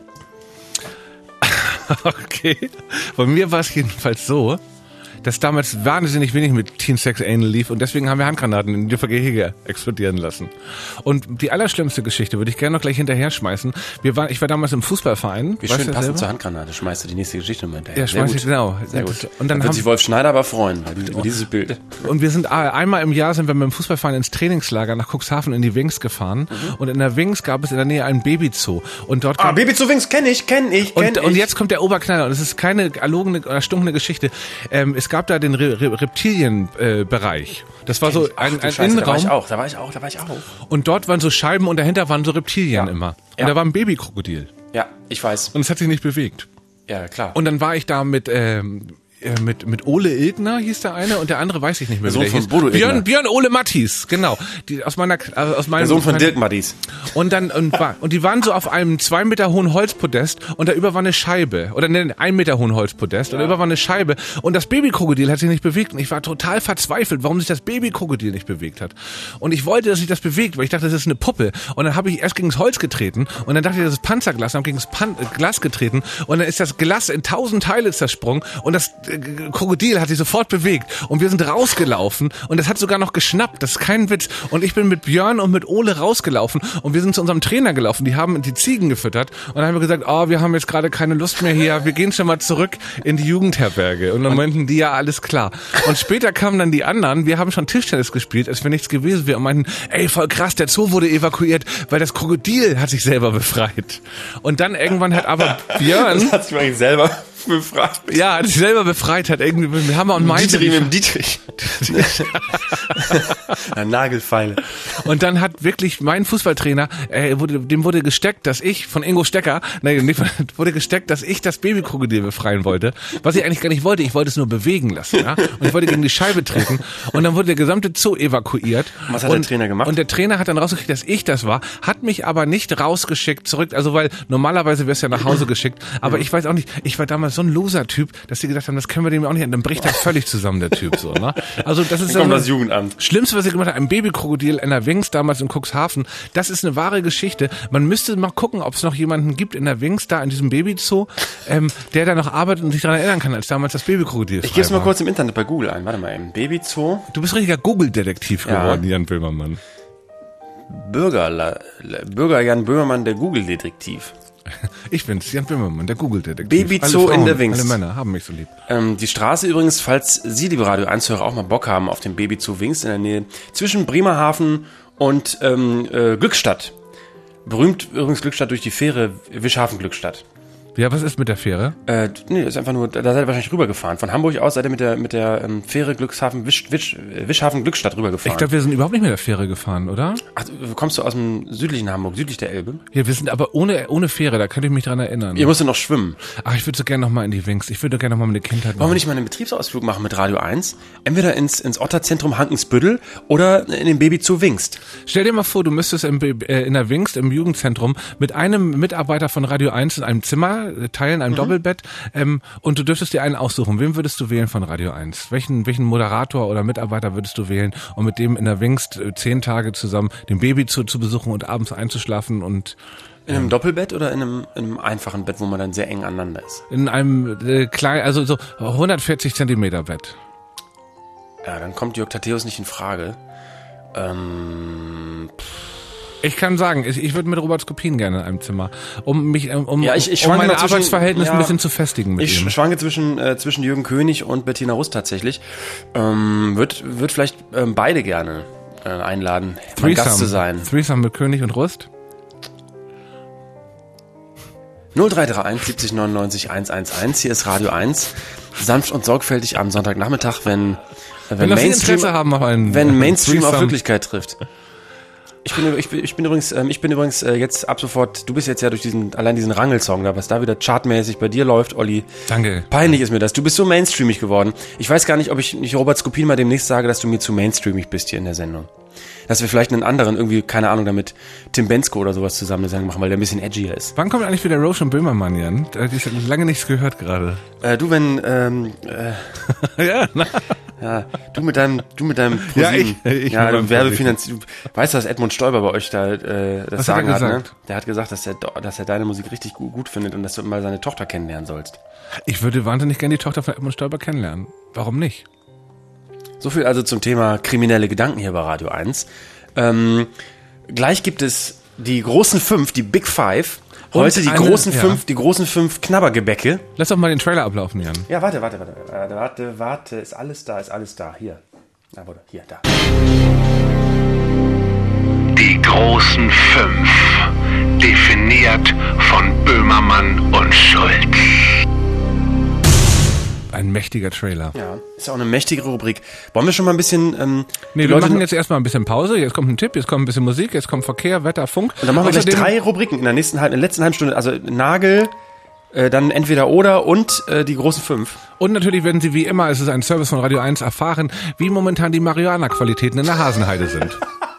Okay. Bei mir war es jedenfalls so, dass damals wahnsinnig wenig mit Teen Sex Anal lief und deswegen haben wir Handgranaten in die Gehege explodieren lassen. Und die allerschlimmste Geschichte würde ich gerne noch gleich hinterher schmeißen. Wir waren, ich war damals im Fußballverein. Wie weißt schön du passend selber? zur Handgranate. Schmeißt du die nächste Geschichte nochmal hinterher. Ja, Sehr schmeiß gut. ich, genau. Sehr Und- gut. und dann da wird haben- sich Wolf Schneider aber freuen über dieses Bild. Und wir sind a- einmal im Jahr sind wir mit dem Fußballverein ins Trainingslager nach Cuxhaven in die Wings gefahren. Mhm. Und in der Wings gab es in der Nähe einen Babyzoo. Und dort Ah, kam- Baby zu Wings kenne ich, kenne ich, kenne und, ich. und jetzt kommt der Oberknaller. Und es ist keine erlogene oder stunkene Geschichte. Ähm, es gab da den Re Re Reptilienbereich. Äh, Bereich. das war so Ach, ein, du ein Scheiße, da war ich Innenraum. auch, da war ich auch, da war ich auch. Und dort waren so Scheiben und dahinter waren so Reptilien Ja. immer. Und Ja. da war ein Babykrokodil. Ja, ich weiß. Und es hat sich nicht bewegt. Ja, klar. Und dann war ich da mit, ähm, äh, mit, mit Ole Ilgner hieß der eine und der andere weiß ich nicht mehr, Der wie Sohn der von hieß. Bodo Ilgner. Björn, Björn Ole Mattis, genau. Die, aus meiner, äh, aus meinem, Der Sohn von mein- Dirk Mattis. Und dann, und, war, und die waren so auf einem zwei Meter hohen Holzpodest und da über war eine Scheibe. Oder ne, ein Meter hohen Holzpodest. Und da über war eine Scheibe. Und das Babykrokodil hat sich nicht bewegt. Und ich war total verzweifelt, warum sich das Babykrokodil nicht bewegt hat. Und ich wollte, dass sich das bewegt, weil ich dachte, das ist eine Puppe. Und dann habe ich erst gegen das Holz getreten. Und dann dachte ich, das ist Panzerglas. Und habe gegen das Pan äh, Glas getreten. Und dann ist das Glas in tausend Teile zersprungen. Und das äh, Krokodil hat sich sofort bewegt. Und wir sind rausgelaufen. Und es hat sogar noch geschnappt. Das ist kein Witz. Und ich bin mit Björn und mit Ole rausgelaufen. Und wir sind zu unserem Trainer gelaufen. Die haben die Ziegen gefüttert. Und dann haben wir gesagt, oh, wir haben jetzt gerade keine Lust mehr hier. Wir gehen schon mal zurück in die Jugendherberge. Und dann meinten die, ja, alles klar. Und später kamen dann die anderen. Wir haben schon Tischtennis gespielt, als wenn nichts gewesen wäre. Und meinten, ey, voll krass, der Zoo wurde evakuiert, weil das Krokodil hat sich selber befreit. Und dann irgendwann hat aber Björn, Das hat sich eigentlich selber befragt. ja, hat sich selber befreit, hat irgendwie mit Hammer und Meinte. Dietrich mit dem Dietrich. Na, Nagelfeile. Und dann hat wirklich mein Fußballtrainer, äh, wurde, dem wurde gesteckt, dass ich von Ingo Stecker, nein, nicht, wurde gesteckt, dass ich das Babykrokodil befreien wollte, was ich eigentlich gar nicht wollte. Ich wollte es nur bewegen lassen, ja. Und ich wollte gegen die Scheibe treten. Und dann wurde der gesamte Zoo evakuiert. Und was hat und, der Trainer gemacht? Und der Trainer hat dann rausgekriegt, dass ich das war, hat mich aber nicht rausgeschickt zurück, also weil normalerweise wär's ja nach Hause geschickt. Aber ich weiß auch nicht, ich war damals so ein Loser-Typ, dass sie gedacht haben, das können wir dem auch nicht, dann bricht er völlig zusammen, der Typ, so, ne. Also das ist Dann kommt so- das Jugendamt. Schlimmste, was ich gemacht habe, ein Babykrokodil in der Wings, damals in Cuxhaven, das ist eine wahre Geschichte. Man müsste mal gucken, ob es noch jemanden gibt in der Wings, da in diesem Babyzoo, ähm, der da noch arbeitet und sich daran erinnern kann, als damals das Babykrokodil Ich frei gebe es mal war. kurz im Internet bei Google ein. Warte mal eben. Babyzoo, Du bist richtiger Google-Detektiv Ja. geworden, Jan Böhmermann. Bürger, Bürger Jan Böhmermann, der Google-Detektiv. Ich bin's, Jan Böhmermann, der Google-Detektiv. Babyzoo Alle Frauen, in der Wings. Alle Männer haben mich so lieb. Ähm, die Straße übrigens, falls Sie, liebe Radio eins-Hörer, auch mal Bock haben auf den Babyzoo Wings in der Nähe, zwischen Bremerhaven und ähm, äh, Glückstadt. Berühmt übrigens Glückstadt durch die Fähre Wischhafen-Glückstadt. Ja, was ist mit der Fähre? Äh, nee, ist einfach nur, da seid ihr wahrscheinlich rübergefahren. Von Hamburg aus seid ihr mit der mit der ähm, Fähre Glückshafen, Wisch, Wisch, Wischhafen Glückstadt rübergefahren. Ich glaube, wir sind überhaupt nicht mit der Fähre gefahren, oder? Ach, kommst du aus dem südlichen Hamburg, südlich der Elbe? Ja, wir sind aber ohne ohne Fähre, da könnte ich mich dran erinnern. Ihr musstet noch schwimmen. Ach, ich würde so gerne nochmal in die Wings. Ich würde gerne nochmal meine Kindheit Wollen wir machen. nicht mal einen Betriebsausflug machen mit Radio eins? Entweder ins, ins Otterzentrum Hankensbüttel oder in den Baby zu Wingst. Stell dir mal vor, du müsstest im, äh, in der Wingst im Jugendzentrum mit einem Mitarbeiter von Radio eins in einem Zimmer äh, teilen, einem mhm. Doppelbett, ähm, und du dürftest dir einen aussuchen. Wem würdest du wählen von Radio eins? Welchen, welchen Moderator oder Mitarbeiter würdest du wählen, um mit dem in der Wingst äh, zehn Tage zusammen den Baby zu, zu besuchen und abends einzuschlafen und in einem Doppelbett oder in einem, in einem einfachen Bett, wo man dann sehr eng aneinander ist? in einem äh, kleinen, also so hundertvierzig Zentimeter Bett. Ja, dann kommt Jörg Tatheus nicht in Frage. Ähm... Ich kann sagen, ich, ich würde mit Robert Skopin gerne in einem Zimmer, um mich, um, Ja, ich- ich um schwanke meine dazwischen- Arbeitsverhältnisse ja, ein bisschen zu festigen mit Ich ihm. schwanke zwischen, äh, zwischen Jürgen König und Bettina Rust tatsächlich. Ähm, wird, wird vielleicht ähm, beide gerne äh, einladen, mein Gast zu sein. Threesome mit König und Rust. null drei drei eins siebzig neunundneunzig hundertelf, hier ist Radio eins. Sanft und sorgfältig am Sonntagnachmittag, wenn, wenn, Wenn, wenn Sie Mainstream, Interesse haben auf einen wenn Mainstream auf Threesome. Wirklichkeit trifft. Ich bin, ich bin, ich bin übrigens, ähm, ich bin übrigens äh, jetzt ab sofort, du bist jetzt ja durch diesen, allein diesen Rangel-Song da, was da wieder chartmäßig bei dir läuft, Olli. Danke. Peinlich ist mir das. Du bist so mainstreamig geworden. Ich weiß gar nicht, ob ich nicht Robert Skopin mal demnächst sage, dass du mir zu mainstreamig bist hier in der Sendung. Dass wir vielleicht einen anderen, irgendwie, keine Ahnung, damit Tim Bensko oder sowas zusammen eine Sendung machen, weil der ein bisschen edgier ist. Wann kommt eigentlich wieder Roche und Böhmermann, Jan? Da hab ich lange nichts gehört gerade. Äh, du, wenn, ähm, äh, Ja, na. ja, du mit deinem, du mit deinem Ja, ProSieben. ich- ich ja, mit du meinem Werbefinanzier, du weißt, dass Edmund Stoiber bei euch da, äh, das Was hat er Sagen hat, ne? gesagt? Der hat gesagt, dass er, dass er deine Musik richtig gut, gut findet und dass du mal seine Tochter kennenlernen sollst. Ich würde wahnsinnig gerne die Tochter von Edmund Stoiber kennenlernen. Warum nicht? So viel also zum Thema kriminelle Gedanken hier bei Radio eins. Ähm, gleich gibt es die großen fünf, die Big Five. Heute Und die eine- großen ja. fünf, die großen fünf Knabbergebäcke. Lass doch mal den Trailer ablaufen, Jan. Ja, warte, warte, warte, warte, warte, warte, ist alles da, ist alles da, hier. Na, warte, hier, da. Die großen fünf, definiert von Böhmermann und Schulz. Ein mächtiger Trailer. Ja, ist auch eine mächtige Rubrik. Wollen wir schon mal ein bisschen, ähm, Nee, die wir Leute machen noch- jetzt erstmal ein bisschen Pause. Jetzt kommt ein Tipp, jetzt kommt ein bisschen Musik, jetzt kommt Verkehr, Wetter, Funk. Und dann machen wir gleich Außerdem- drei Rubriken in der nächsten halben, in der letzten halben Stunde. Also Nagel, äh, dann entweder oder und äh, die großen fünf. Und natürlich werden Sie wie immer, es ist ein Service von Radio eins, erfahren, wie momentan die Marihuana-Qualitäten in der Hasenheide sind.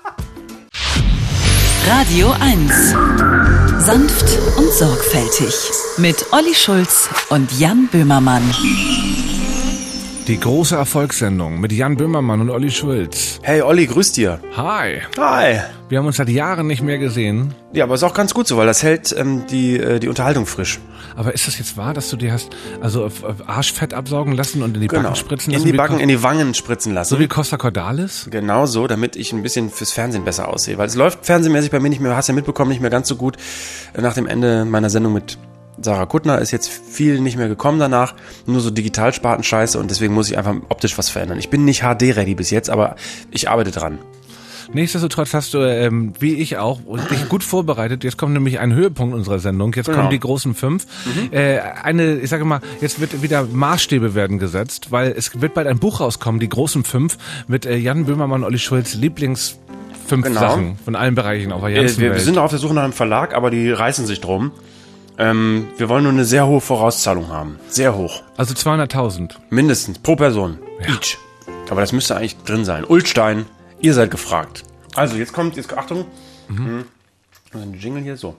Radio eins. Sanft und sorgfältig. Mit Olli Schulz und Jan Böhmermann. Die große Erfolgssendung mit Jan Böhmermann und Olli Schulz. Hey Olli, grüß dir. Hi. Hi. Wir haben uns seit Jahren nicht mehr gesehen. Ja, aber ist auch ganz gut so, weil das hält ähm, die, äh, die Unterhaltung frisch. Aber ist das jetzt wahr, dass du dir hast also auf- auf Arschfett absaugen lassen und in die Backen spritzen In lassen? die wie Backen, Cos- in die Wangen spritzen lassen. So wie Costa Cordalis? Genau so, damit ich ein bisschen fürs Fernsehen besser aussehe. Weil es läuft fernsehmäßig bei mir nicht mehr, hast ja mitbekommen, nicht mehr ganz so gut. Nach dem Ende meiner Sendung mit Sarah Kuttner ist jetzt viel nicht mehr gekommen danach. Nur so Digitalsparten-Scheiße und deswegen muss ich einfach optisch was verändern. Ich bin nicht H D-ready bis jetzt, aber ich arbeite dran. Nichtsdestotrotz hast du, ähm, wie ich auch, dich gut vorbereitet. Jetzt kommt nämlich ein Höhepunkt unserer Sendung. Jetzt Genau. kommen die großen fünf. Äh, eine, ich sage mal, jetzt wird wieder Maßstäbe werden gesetzt, weil es wird bald ein Buch rauskommen, die großen fünf, mit äh, Jan Böhmermann und Olli Schulz Lieblings fünf Genau. Sachen von allen Bereichen auf der Äh, ganzen wir, wir Welt. sind noch auf der Suche nach einem Verlag, aber die reißen sich drum. Ähm, wir wollen nur eine sehr hohe Vorauszahlung haben. Sehr hoch. Also zweihunderttausend. Mindestens. Pro Person. Each. Aber das müsste eigentlich drin sein. Ulstein, ihr seid gefragt. Also, jetzt kommt, jetzt, Achtung. Mhm. Ein Jingle hier, so.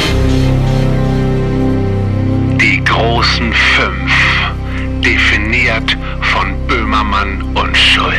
Die großen fünf, definiert von Böhmermann und Schulz.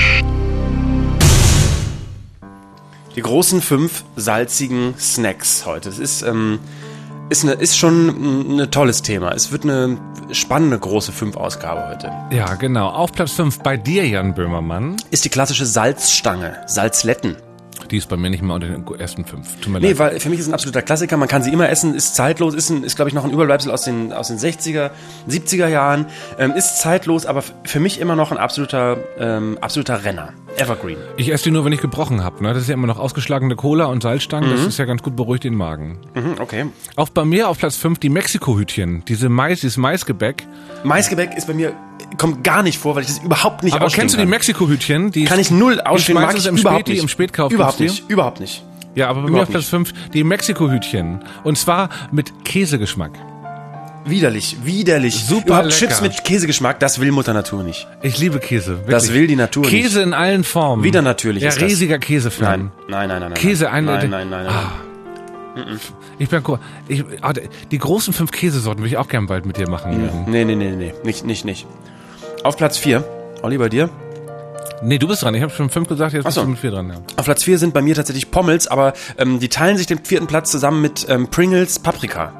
Die großen fünf salzigen Snacks heute. Es ist, ähm, ist, eine, ist schon ein tolles Thema. Es wird eine spannende große fünf-Ausgabe heute. Ja, genau. Auf Platz fünf bei dir, Jan Böhmermann. Ist die klassische Salzstange. Salzletten. Die ist bei mir nicht mehr unter den ersten fünf. Tut mir Nee, leid. weil für mich ist es ein absoluter Klassiker. Man kann sie immer essen, ist zeitlos, ist, ein, ist glaube ich, noch ein Überbleibsel aus den, aus den sechziger, siebziger Jahren. Ähm, ist zeitlos, aber f- für mich immer noch ein absoluter, ähm, absoluter Renner. Evergreen. Ich esse die nur, wenn ich gebrochen habe. Ne? Das ist ja immer noch ausgeschlagene Cola und Salzstangen. Das ist ja ganz gut, beruhigt den Magen. Mhm, okay. Auch bei mir auf Platz fünf die Mexiko-Hütchen. Diese Mais, dieses Maisgebäck. Maisgebäck ist bei mir, kommt gar nicht vor, weil ich das überhaupt nicht Aber ausstehen kennst du die kann. Mexiko-Hütchen? Die Kann ich null ausstehen, schmeißt mag es ich im überhaupt Späti, nicht. im Spätkauf Überhaupt gibt's die? nicht, überhaupt nicht. Ja, aber bei mir Überhaupt auf Platz fünf die Mexiko-Hütchen. Und zwar mit Käsegeschmack. Widerlich, widerlich. Super Überhaupt lecker. Chips mit Käsegeschmack, das will Mutter Natur nicht. Ich liebe Käse. Wirklich. Das will die Natur nicht. Käse in allen Formen. Wieder natürlich Ja, ist das. riesiger Käsefan. Nein, nein, nein, nein. Käse, nein. eine- Nein, nein, nein, nein. Ah. Ich bin cool. Ich, ah, die großen fünf Käsesorten will ich auch gern bald mit dir machen. Jürgen. Nee, nee, nee, nee, nicht, nicht, nicht. Auf Platz vier, Olli, bei dir? Nee, du bist dran. Ich habe schon fünf gesagt, jetzt Ach so. bist du mit vier dran. Ja. Auf Platz vier sind bei mir tatsächlich Pommels, aber ähm, die teilen sich den vierten Platz zusammen mit ähm, Pringles Paprika.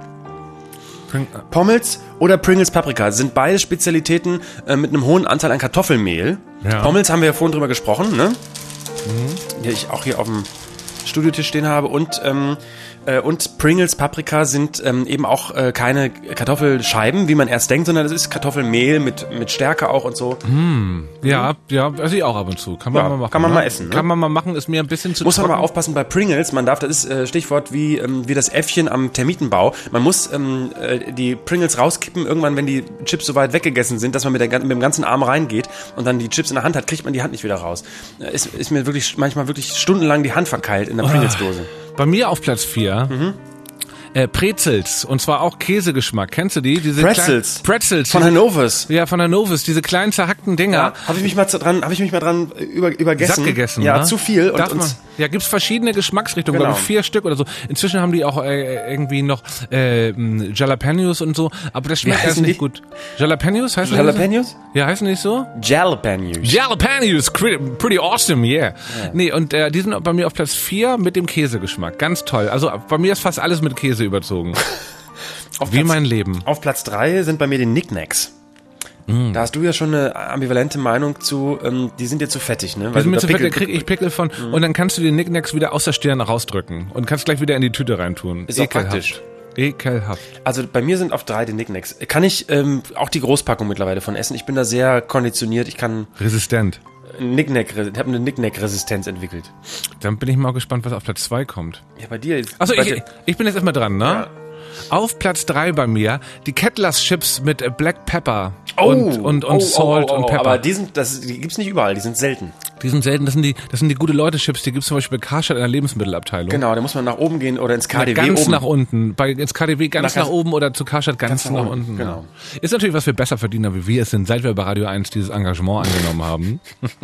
Pommels oder Pringles Paprika sind beide Spezialitäten äh, mit einem hohen Anteil an Kartoffelmehl. Ja. Pommels haben wir ja vorhin drüber gesprochen, ne? Mhm. Die ich auch hier auf dem Studiotisch stehen habe. Und, ähm, äh, und Pringles Paprika sind ähm, eben auch äh, keine Kartoffelscheiben, wie man erst denkt, sondern es ist Kartoffelmehl mit, mit Stärke auch und so. Ja, ja, esse ich auch ab und zu. Kann man Ja, mal machen. kann man ne? mal essen, ne? Kann man mal machen, ist mir ein bisschen zu Muss man trocken. aber aufpassen bei Pringles, man darf, das ist äh, Stichwort wie, ähm, wie das Äffchen am Termitenbau, man muss ähm, äh, die Pringles rauskippen, irgendwann, wenn die Chips so weit weggegessen sind, dass man mit, der, mit dem ganzen Arm reingeht und dann die Chips in der Hand hat, kriegt man die Hand nicht wieder raus. Äh, ist, ist mir wirklich manchmal wirklich stundenlang die Hand verkeilt in der Pringles-Dose. Bei mir auf Platz vier Mhm. äh, Prezels. Und zwar auch Käsegeschmack. Kennst du die? Diese Pretzels. kleinen- Pretzels. Von diese- Hannovers. Ja, von Hannovers. Diese kleinen zerhackten Dinger. Ja, habe ich mich mal zu- dran, habe ich mich mal dran über, übergessen. Satt gegessen, Ja, ne? zu viel. Und, Darf man, und ja, gibt's verschiedene Geschmacksrichtungen, Genau. glaube ich, vier Stück oder so. Inzwischen haben die auch äh, irgendwie noch äh, m, Jalapenos und so, aber das schmeckt Wie erst heißen nicht die? gut. Jalapenos heißen die Jalapenos? so? Ja, heißen die nicht so? Jalapenos. Jalapenos, pretty, pretty awesome, yeah. Nee, und äh, die sind bei mir auf Platz vier mit dem Käsegeschmack. Ganz toll. Also bei mir ist fast alles mit Käse überzogen. Auf Wie Platz- mein Leben. Auf Platz drei sind bei mir die Knickknacks. Mm. Da hast du ja schon eine ambivalente Meinung zu, ähm, die sind dir zu fettig, ne? Die sind mir du zu da fett, da Pickel- krieg ich Pickel von. Und dann kannst du die Knickknacks wieder aus der Stirn rausdrücken und kannst gleich wieder in die Tüte reintun. Ist auch Ekelhaft. praktisch. Ekelhaft. Also bei mir sind auf drei die Knickknacks. Kann ich ähm, auch die Großpackung mittlerweile von essen? Ich bin da sehr konditioniert. Ich kann Resistent. Knickknack, ich habe eine Knickknack-Resistenz entwickelt. Dann bin ich mal gespannt, was auf Platz zwei kommt. Ja, bei dir. Also bei ich, dir- ich bin jetzt erstmal dran, ne? Ja. Auf Platz drei bei mir die Kettlers Chips mit äh, Black Pepper Oh, und, und, und oh, oh, Salt oh, oh, und Pepper. Aber die, sind, das, die gibt's nicht überall, die sind selten. Die sind selten, das sind die, das sind die gute Leute-Chips, die gibt's zum Beispiel bei Karstadt in der Lebensmittelabteilung. Genau, da muss man nach oben gehen oder ins K D W ganz oben. nach unten. Bei ins K D W ganz Nach- nach, oben oder zu Karstadt ganz, ganz nach nach, unten, unten. genau. Ja. Ist natürlich was wir besser verdienen, wie wir es sind, seit wir bei Radio eins dieses Engagement angenommen haben.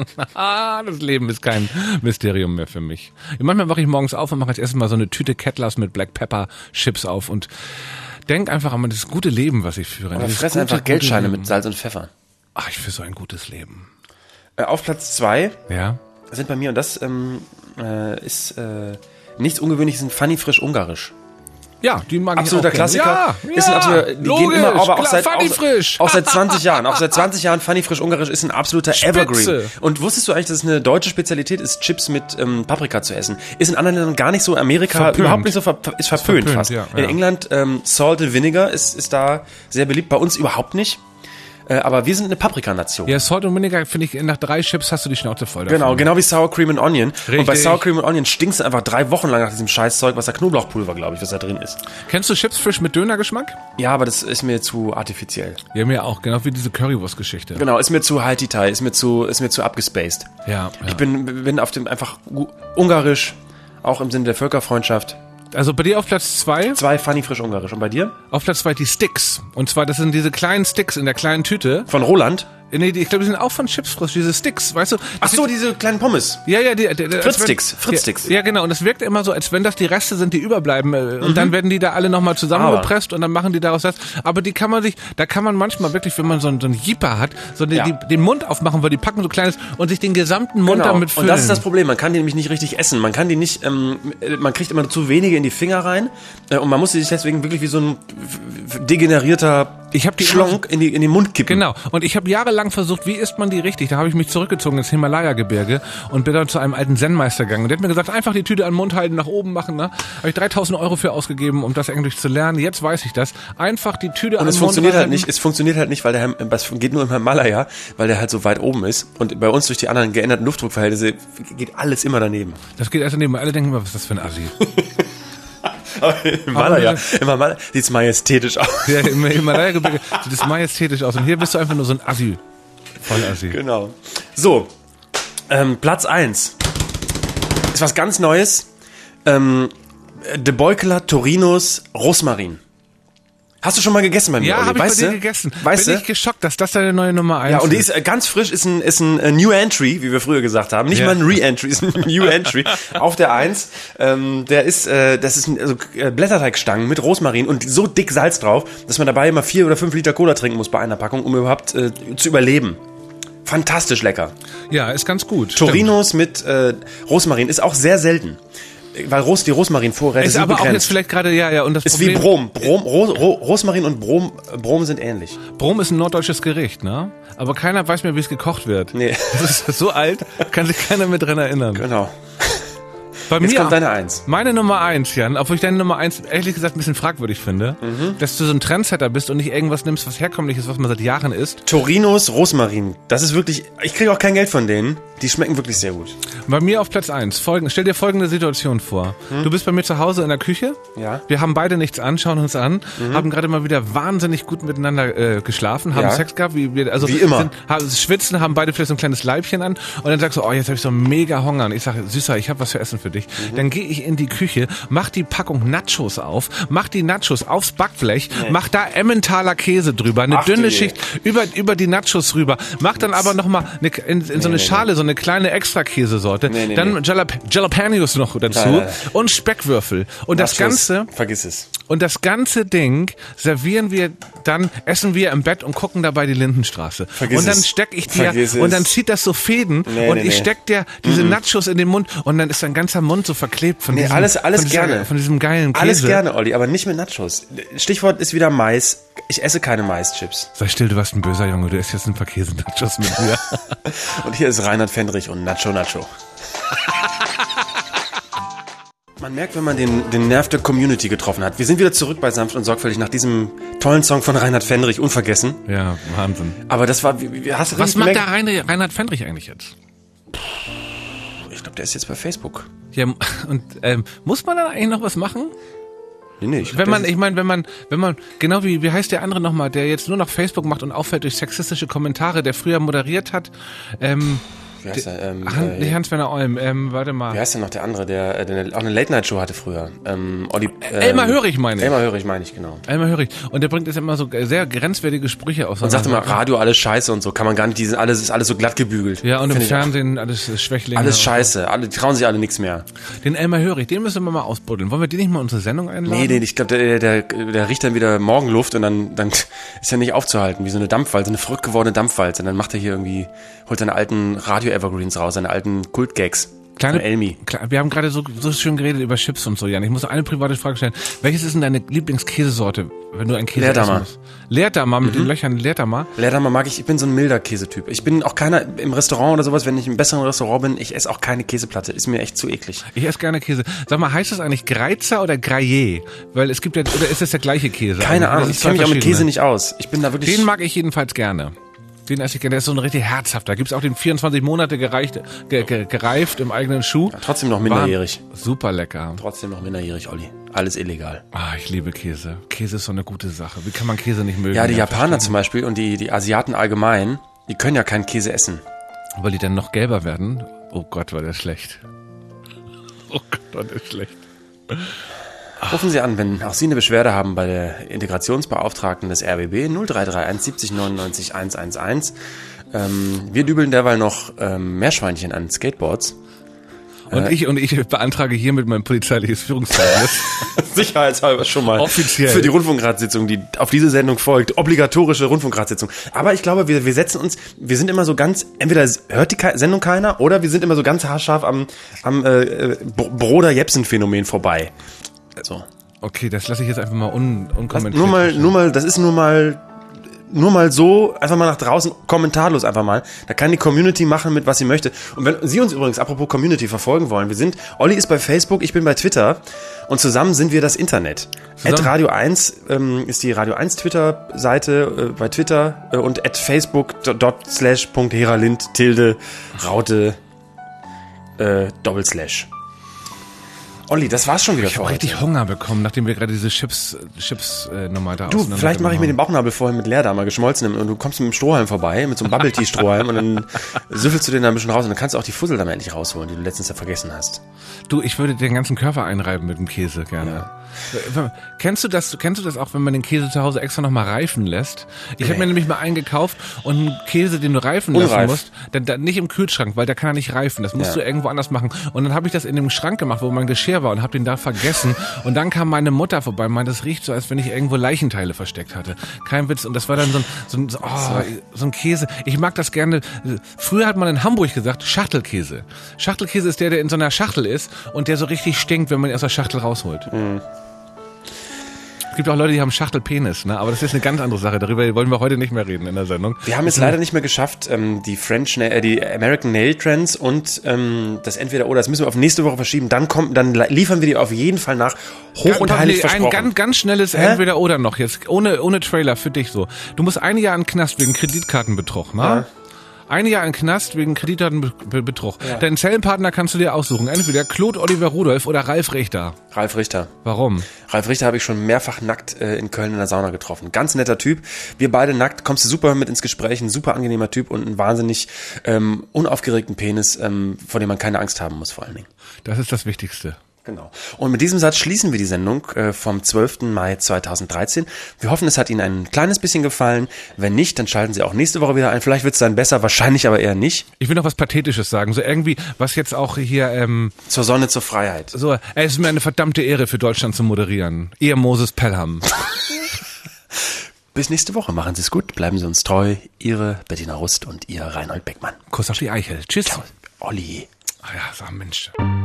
Das Leben ist kein Mysterium mehr für mich. Manchmal wache ich morgens auf und mache als erstes mal so eine Tüte Kettlers mit Black Pepper Chips auf und denk einfach an das gute Leben, was ich führe. Oder Dieses fress gute, einfach gute Geldscheine Leben. mit Salz und Pfeffer. Ach, ich führe so ein gutes Leben. Äh, auf Platz zwei Ja. sind bei mir, und das ähm, äh, ist äh, nichts Ungewöhnliches, sind Funny Frisch Ungarisch. Ja, die mag Absoluter ich auch gerne. Klassiker. Ja, ist ein ja, absoluter, die logisch, gehen immer, aber auch klar, seit, Funny auch, Frisch. auch seit zwanzig Jahren. Auch seit zwanzig Jahren Funny Frisch Ungarisch ist ein absoluter Spitze. Evergreen. Und wusstest du eigentlich, dass es eine deutsche Spezialität ist, Chips mit ähm, Paprika zu essen? Ist in anderen Ländern gar nicht so. Amerika Verpönt. überhaupt nicht so, ver ist verpönt, verpönt, fast. ja, In ja. England ähm, Salt and Vinegar ist, ist da sehr beliebt. Bei uns überhaupt nicht. Äh, aber wir sind eine Paprikanation. Ja, Salt und Vinegar, finde ich, nach drei Chips hast du die Schnauze voll davon. Genau, genau wie Sour Cream and Onion. Und bei Richtig. Sour Cream and Onion stinkst du einfach drei Wochen lang nach diesem Scheißzeug, was da Knoblauchpulver, glaube ich, was da drin ist. Kennst du Chips frisch mit Dönergeschmack? Ja, aber das ist mir zu artifiziell. Ja, mir auch, genau wie diese Currywurst-Geschichte. Genau, ist mir zu high-detail, ist mir zu, ist mir zu abgespaced. Ja, ja. Ich bin, bin auf dem einfach u- ungarisch, auch im Sinne der Völkerfreundschaft. Also bei dir auf Platz zwei, Zwei Funny frisch ungarisch. Und bei dir? auf Platz zwei die Sticks. Und zwar, das sind diese kleinen Sticks in der kleinen Tüte. Von Roland? Nee, die, ich glaube, die sind auch von Chips frisch, diese Sticks, weißt du? Das Ach so, sieht- diese kleinen Pommes. Ja, ja, die, die, die Fritz-Sticks, als wenn- Fritz-Sticks. Ja, ja, genau. Und es wirkt immer so, als wenn das die Reste sind, die überbleiben. äh, Und dann werden die da alle nochmal zusammengepresst und dann machen die daraus das. Aber die kann man sich, da kann man manchmal wirklich, wenn man so einen, so einen Jeeper hat, so die, Ja. die, den Mund aufmachen, weil die packen so kleines und sich den gesamten Mund damit füllen. Und das ist das Problem, man kann die nämlich nicht richtig essen. Man kann die nicht, ähm, man kriegt immer zu wenige in die Finger rein äh, und man muss sie sich deswegen wirklich wie so ein f- f- degenerierter Ich habe die schlonk in, die, in den Mund kippen. Genau. Und ich habe jahrelang versucht, wie isst man die richtig? Da habe ich mich zurückgezogen ins Himalaya-Gebirge und bin dann zu einem alten Zen-Meister gegangen. Und der hat mir gesagt, einfach die Tüte an den Mund halten, nach oben machen. Ne? Habe ich dreitausend Euro für ausgegeben, um das Englisch zu lernen. Jetzt weiß ich das. Einfach die Tüte und an den es Mund funktioniert halten. halt nicht. Es funktioniert halt nicht, weil der es geht nur im Himalaya, weil der halt so weit oben ist. Und bei uns durch die anderen geänderten Luftdruckverhältnisse geht alles immer daneben. Das geht erst daneben. Alle denken immer, was ist das für ein Assi? Aber im Himalaya, im Himalaya sieht's majestätisch aus. Ja, im Himalaya-Gebirge sieht es majestätisch aus. Und hier bist du einfach nur so ein Assi. Voll Assi. Genau. So, ähm, Platz eins. Ist was ganz Neues. Ähm, De Beukeler Torinos Rosmarin. Hast du schon mal gegessen bei mir, Ja, Olli? habe ich weißt bei dir du? gegessen. Weißt Bin du? ich geschockt, dass das deine neue Nummer eins Ja, und die ist. ist äh, ganz frisch, ist ein, ist ein äh, New Entry, wie wir früher gesagt haben. Nicht Ja. mal ein Re-Entry, ist ein New Entry auf der eins. Ähm, der ist, äh, das ist ein, also, äh, Blätterteigstangen mit Rosmarin und so dick Salz drauf, dass man dabei immer vier oder fünf Liter Cola trinken muss bei einer Packung, um überhaupt äh, zu überleben. Fantastisch lecker. Ja, ist ganz gut. Torinos mit äh, Rosmarin ist auch sehr selten. Weil Ros, die Rosmarinvorräte Ist sind aber auch jetzt begrenzt. vielleicht gerade, ja, ja, und das Ist Problem, wie Brom. Brom Ro, Ro, Rosmarin und Brom, äh, Brom sind ähnlich. Brom ist ein norddeutsches Gericht, ne? Aber keiner weiß mehr, wie es gekocht wird. Nee. Das ist so alt, kann sich keiner mehr dran erinnern. Genau. Bei Jetzt mir, kommt deine Eins. Meine Nummer eins, Jan, obwohl ich deine Nummer eins ehrlich gesagt ein bisschen fragwürdig finde, Mhm. dass du so ein Trendsetter bist und nicht irgendwas nimmst, was herkömmliches, was man seit Jahren isst. Torinos Rosmarin. Das ist wirklich, ich kriege auch kein Geld von denen. Die schmecken wirklich sehr gut. Bei mir auf Platz eins. Folgende, stell dir folgende Situation vor. Du bist bei mir zu Hause in der Küche. Ja. Wir haben beide nichts an, schauen uns an, haben gerade mal wieder wahnsinnig gut miteinander äh, geschlafen, haben Ja. Sex gehabt, wie wir, also Wie immer. Sind, haben, schwitzen, haben beide vielleicht so ein kleines Leibchen an und dann sagst du, oh, jetzt habe ich so mega Hunger und ich sage, Süßer, ich habe was für Essen für dich. Dann gehe ich in die Küche, mach die Packung Nachos auf, mach die Nachos aufs Backblech, mach da Emmentaler Käse drüber, eine Ach du dünne je. Schicht über über die Nachos rüber, mach dann aber noch mal eine, in, in so eine nee, Schale so eine kleine Extra-Käsesorte, Nee, nee, dann nee. Jalap Jalapenos noch dazu Nein, nein, nein. und Speckwürfel und das Nachos, Ganze vergiss es. und das ganze Ding servieren wir dann, essen wir im Bett und gucken dabei die Lindenstraße. Vergiss und dann es. steck ich dir, Vergiss und es. dann zieht das so Fäden Nee, und nee, ich nee. steck dir diese Nachos in den Mund und dann ist dein ganzer Mund so verklebt von Nee, diesem, alles- alles von dieser, gerne. von diesem geilen Käse. Alles gerne, Olli, aber nicht mit Nachos. Stichwort ist wieder Mais. Ich esse keine Maischips. Sei still, du warst ein böser Junge, du isst jetzt ein paar Käse-Nachos mit mir. Und hier ist Reinhard Fendrich und Nacho Nacho. Man merkt, wenn man den, den Nerv der Community getroffen hat. Wir sind wieder zurück bei Sanft und Sorgfältig nach diesem tollen Song von Reinhard Fendrich, unvergessen. Ja, Wahnsinn. Aber das war, wie- wie- hast du Was richtig macht der gemerkt? Rein- Reinhard Fendrich eigentlich jetzt? Ich glaube, der ist jetzt bei Facebook. Ja, und ähm, muss man da eigentlich noch was machen? Nee, nee, ich glaub, Wenn man, der ist- ich meine, wenn man, wenn man, genau wie, wie heißt der andere nochmal, der jetzt nur noch Facebook macht und auffällt durch sexistische Kommentare, der früher moderiert hat, ähm, wie heißt der? Ähm, Han, äh, nicht Hans-Werner Olm, ähm, warte Wie mal. heißt denn noch der andere, der, äh, der auch eine Late-Night-Show hatte früher? Ähm, Olli, ähm, Elmar Hörig meine ich. Elmar Hörig meine ich, genau. Elmar Hörig. Und der bringt jetzt immer so sehr grenzwertige Sprüche aus. Und sagte mal, Radio alles scheiße und so, kann man gar nicht, die sind alles, ist alles so glatt gebügelt. Ja, und im Find ich auch. Fernsehen alles Schwächlinge. Alles scheiße, alle, die trauen sich alle nichts mehr. Den Elmar Hörig, den müssen wir mal ausbuddeln. Wollen wir den nicht mal in unsere Sendung einladen? Nee, den, ich glaube, der, der, der riecht dann wieder Morgenluft und dann, dann ist er nicht aufzuhalten, wie so eine Dampfwalze, eine verrückt gewordene Dampfwalze. Und dann macht er hier irgendwie, holt seine alten Radio-Evergreens raus, seine alten Kultgags. Kleine, Von Elmi. Klar, wir haben gerade so, so schön geredet über Chips und so, Jan. Ich muss noch eine private Frage stellen. Welches ist denn deine Lieblingskäsesorte, wenn du einen Käse Leerdammer. essen musst? Leerdammer mit den Löchern, Leerdammer. Leerdammer mag ich, ich bin so ein milder Käsetyp. Ich bin auch keiner im Restaurant oder sowas, wenn ich im besseren Restaurant bin, ich esse auch keine Käseplatte. Ist mir echt zu eklig. Ich esse gerne Käse. Sag mal, heißt das eigentlich Greizer oder Gruyère? Weil es gibt ja, oder ist das der gleiche Käse? Keine eigentlich? Ahnung, Das ich ist kenne mich zwei auch mit Käse verschiedene. nicht aus. Ich bin da wirklich... Den mag ich jedenfalls gerne. Den esse ich gerne. Der ist so ein richtig herzhafter. Da gibt's auch den vierundzwanzig Monate gereicht, ge, ge, gereift im eigenen Schuh. Trotzdem noch minderjährig. War super lecker. Trotzdem noch minderjährig, Olli. Alles illegal. Ah, ich liebe Käse. Käse ist so eine gute Sache. Wie kann man Käse nicht mögen? Ja, die Ja, Japaner zum Beispiel und die, die Asiaten allgemein, die können ja keinen Käse essen. Weil die dann noch gelber werden. Oh Gott, war der schlecht. Oh Gott, war der schlecht. Rufen Sie an, wenn auch Sie eine Beschwerde haben bei der Integrationsbeauftragten des R B B null drei drei eins siebzig neunundneunzig hundertelf. Ähm, wir dübeln derweil noch ähm, Meerschweinchen an Skateboards. Und ich und ich beantrage hiermit mein polizeiliches Führungszeugnis. Sicherheitshalber schon mal. Offiziell. Für die Rundfunkratssitzung, die auf diese Sendung folgt. Obligatorische Rundfunkratssitzung. Aber ich glaube, wir, wir setzen uns, wir sind immer so ganz, entweder hört die Ke- Sendung keiner oder wir sind immer so ganz haarscharf am, am äh, Broder-Jepsen-Phänomen vorbei. So. Okay, das lasse ich jetzt einfach mal un Das, unkommentiert. nur mal, nur mal, das ist nur mal nur mal so, einfach mal nach draußen, kommentarlos einfach mal. Da kann die Community machen mit, was sie möchte. Und wenn Sie uns übrigens, apropos Community, verfolgen wollen, wir sind, Olli ist bei Facebook, ich bin bei Twitter und zusammen sind wir das Internet. At Radio eins ähm, ist die Radio eins Twitter-Seite äh, bei Twitter äh, und at facebook dot slash punkt heralind tilde raute äh, doppelslash. Olli, das war's schon wieder Ich für habe heute. richtig Hunger bekommen, nachdem wir gerade diese Chips, Chips äh, nochmal da Du, auseinander vielleicht mache ich mir den genommen Bauchnabel vorher mit Leerdammer geschmolzen und du kommst mit dem Strohhalm vorbei, mit so einem Bubble-Tea-Strohhalm und dann süffelst du den da ein bisschen raus und dann kannst du auch die Fussel dann endlich rausholen, die du letztens ja vergessen hast. haben. Du, ich würde den ganzen Körper einreiben mit dem Käse gerne. Ja. Kennst du das, kennst du das auch, wenn man den Käse zu Hause extra nochmal reifen lässt? Ich habe mir nämlich mal einen gekauft und einen Käse, den du reifen lassen Unreif. musst, dann, dann nicht im Kühlschrank, weil der kann er nicht reifen. Das musst Ja. du irgendwo anders machen. Und dann habe ich das in dem Schrank gemacht, wo mein Geschirr war und habe den da vergessen. Und dann kam meine Mutter vorbei und meinte, das riecht so, als wenn ich irgendwo Leichenteile versteckt hatte. Kein Witz. Und das war dann so ein, so ein, so, oh, so ein Käse. Ich mag das gerne. Früher hat man in Hamburg gesagt, Schachtelkäse. Schachtelkäse ist der, der in so einer Schachtel ist und der so richtig stinkt, wenn man ihn aus der Schachtel rausholt. Mhm. Es gibt auch Leute, die haben Schachtelpenis, ne? Aber das ist eine ganz andere Sache. Darüber wollen wir heute nicht mehr reden in der Sendung. Wir haben es leider nicht mehr geschafft, ähm, die French, äh, die American Nail Trends und ähm, das Entweder-Oder, das müssen wir auf nächste Woche verschieben. Dann kommt, dann liefern wir die auf jeden Fall nach. Hoch und heilig Ein versprochen. ganz, ganz schnelles Hä? Entweder-Oder noch jetzt. Ohne, ohne Trailer für dich so. Du musst ein Jahr in den Knast wegen Kreditkartenbetrug, ne? Ja. Ein Jahr in den Knast wegen Kreditkartenbetrug. Ja. Deinen Zellenpartner kannst du dir aussuchen. Entweder Claude Oliver Rudolph oder Ralf Richter. Ralf Richter. Warum? Ralf Richter habe ich schon mehrfach nackt äh, in Köln in der Sauna getroffen. Ganz netter Typ. Wir beide nackt, kommst du super mit ins Gespräch. Ein super angenehmer Typ und einen wahnsinnig ähm, unaufgeregten Penis, ähm, vor dem man keine Angst haben muss vor allen Dingen. Das ist das Wichtigste. Genau. Und mit diesem Satz schließen wir die Sendung äh, vom zwölften Mai zweitausenddreizehn. Wir hoffen, es hat Ihnen ein kleines bisschen gefallen. Wenn nicht, dann schalten Sie auch nächste Woche wieder ein. Vielleicht wird es dann besser, wahrscheinlich aber eher nicht. Ich will noch was Pathetisches sagen. So irgendwie, was jetzt auch hier, ähm, Zur Sonne, zur Freiheit. so, äh, es ist mir eine verdammte Ehre für Deutschland zu moderieren. Ihr Moses Pelham. Bis nächste Woche. Machen Sie es gut. Bleiben Sie uns treu. Ihre Bettina Rust und Ihr Reinhold Beckmann. Kuss auf die Eichel. Tschüss. Olli. Ah ja, sag Mensch.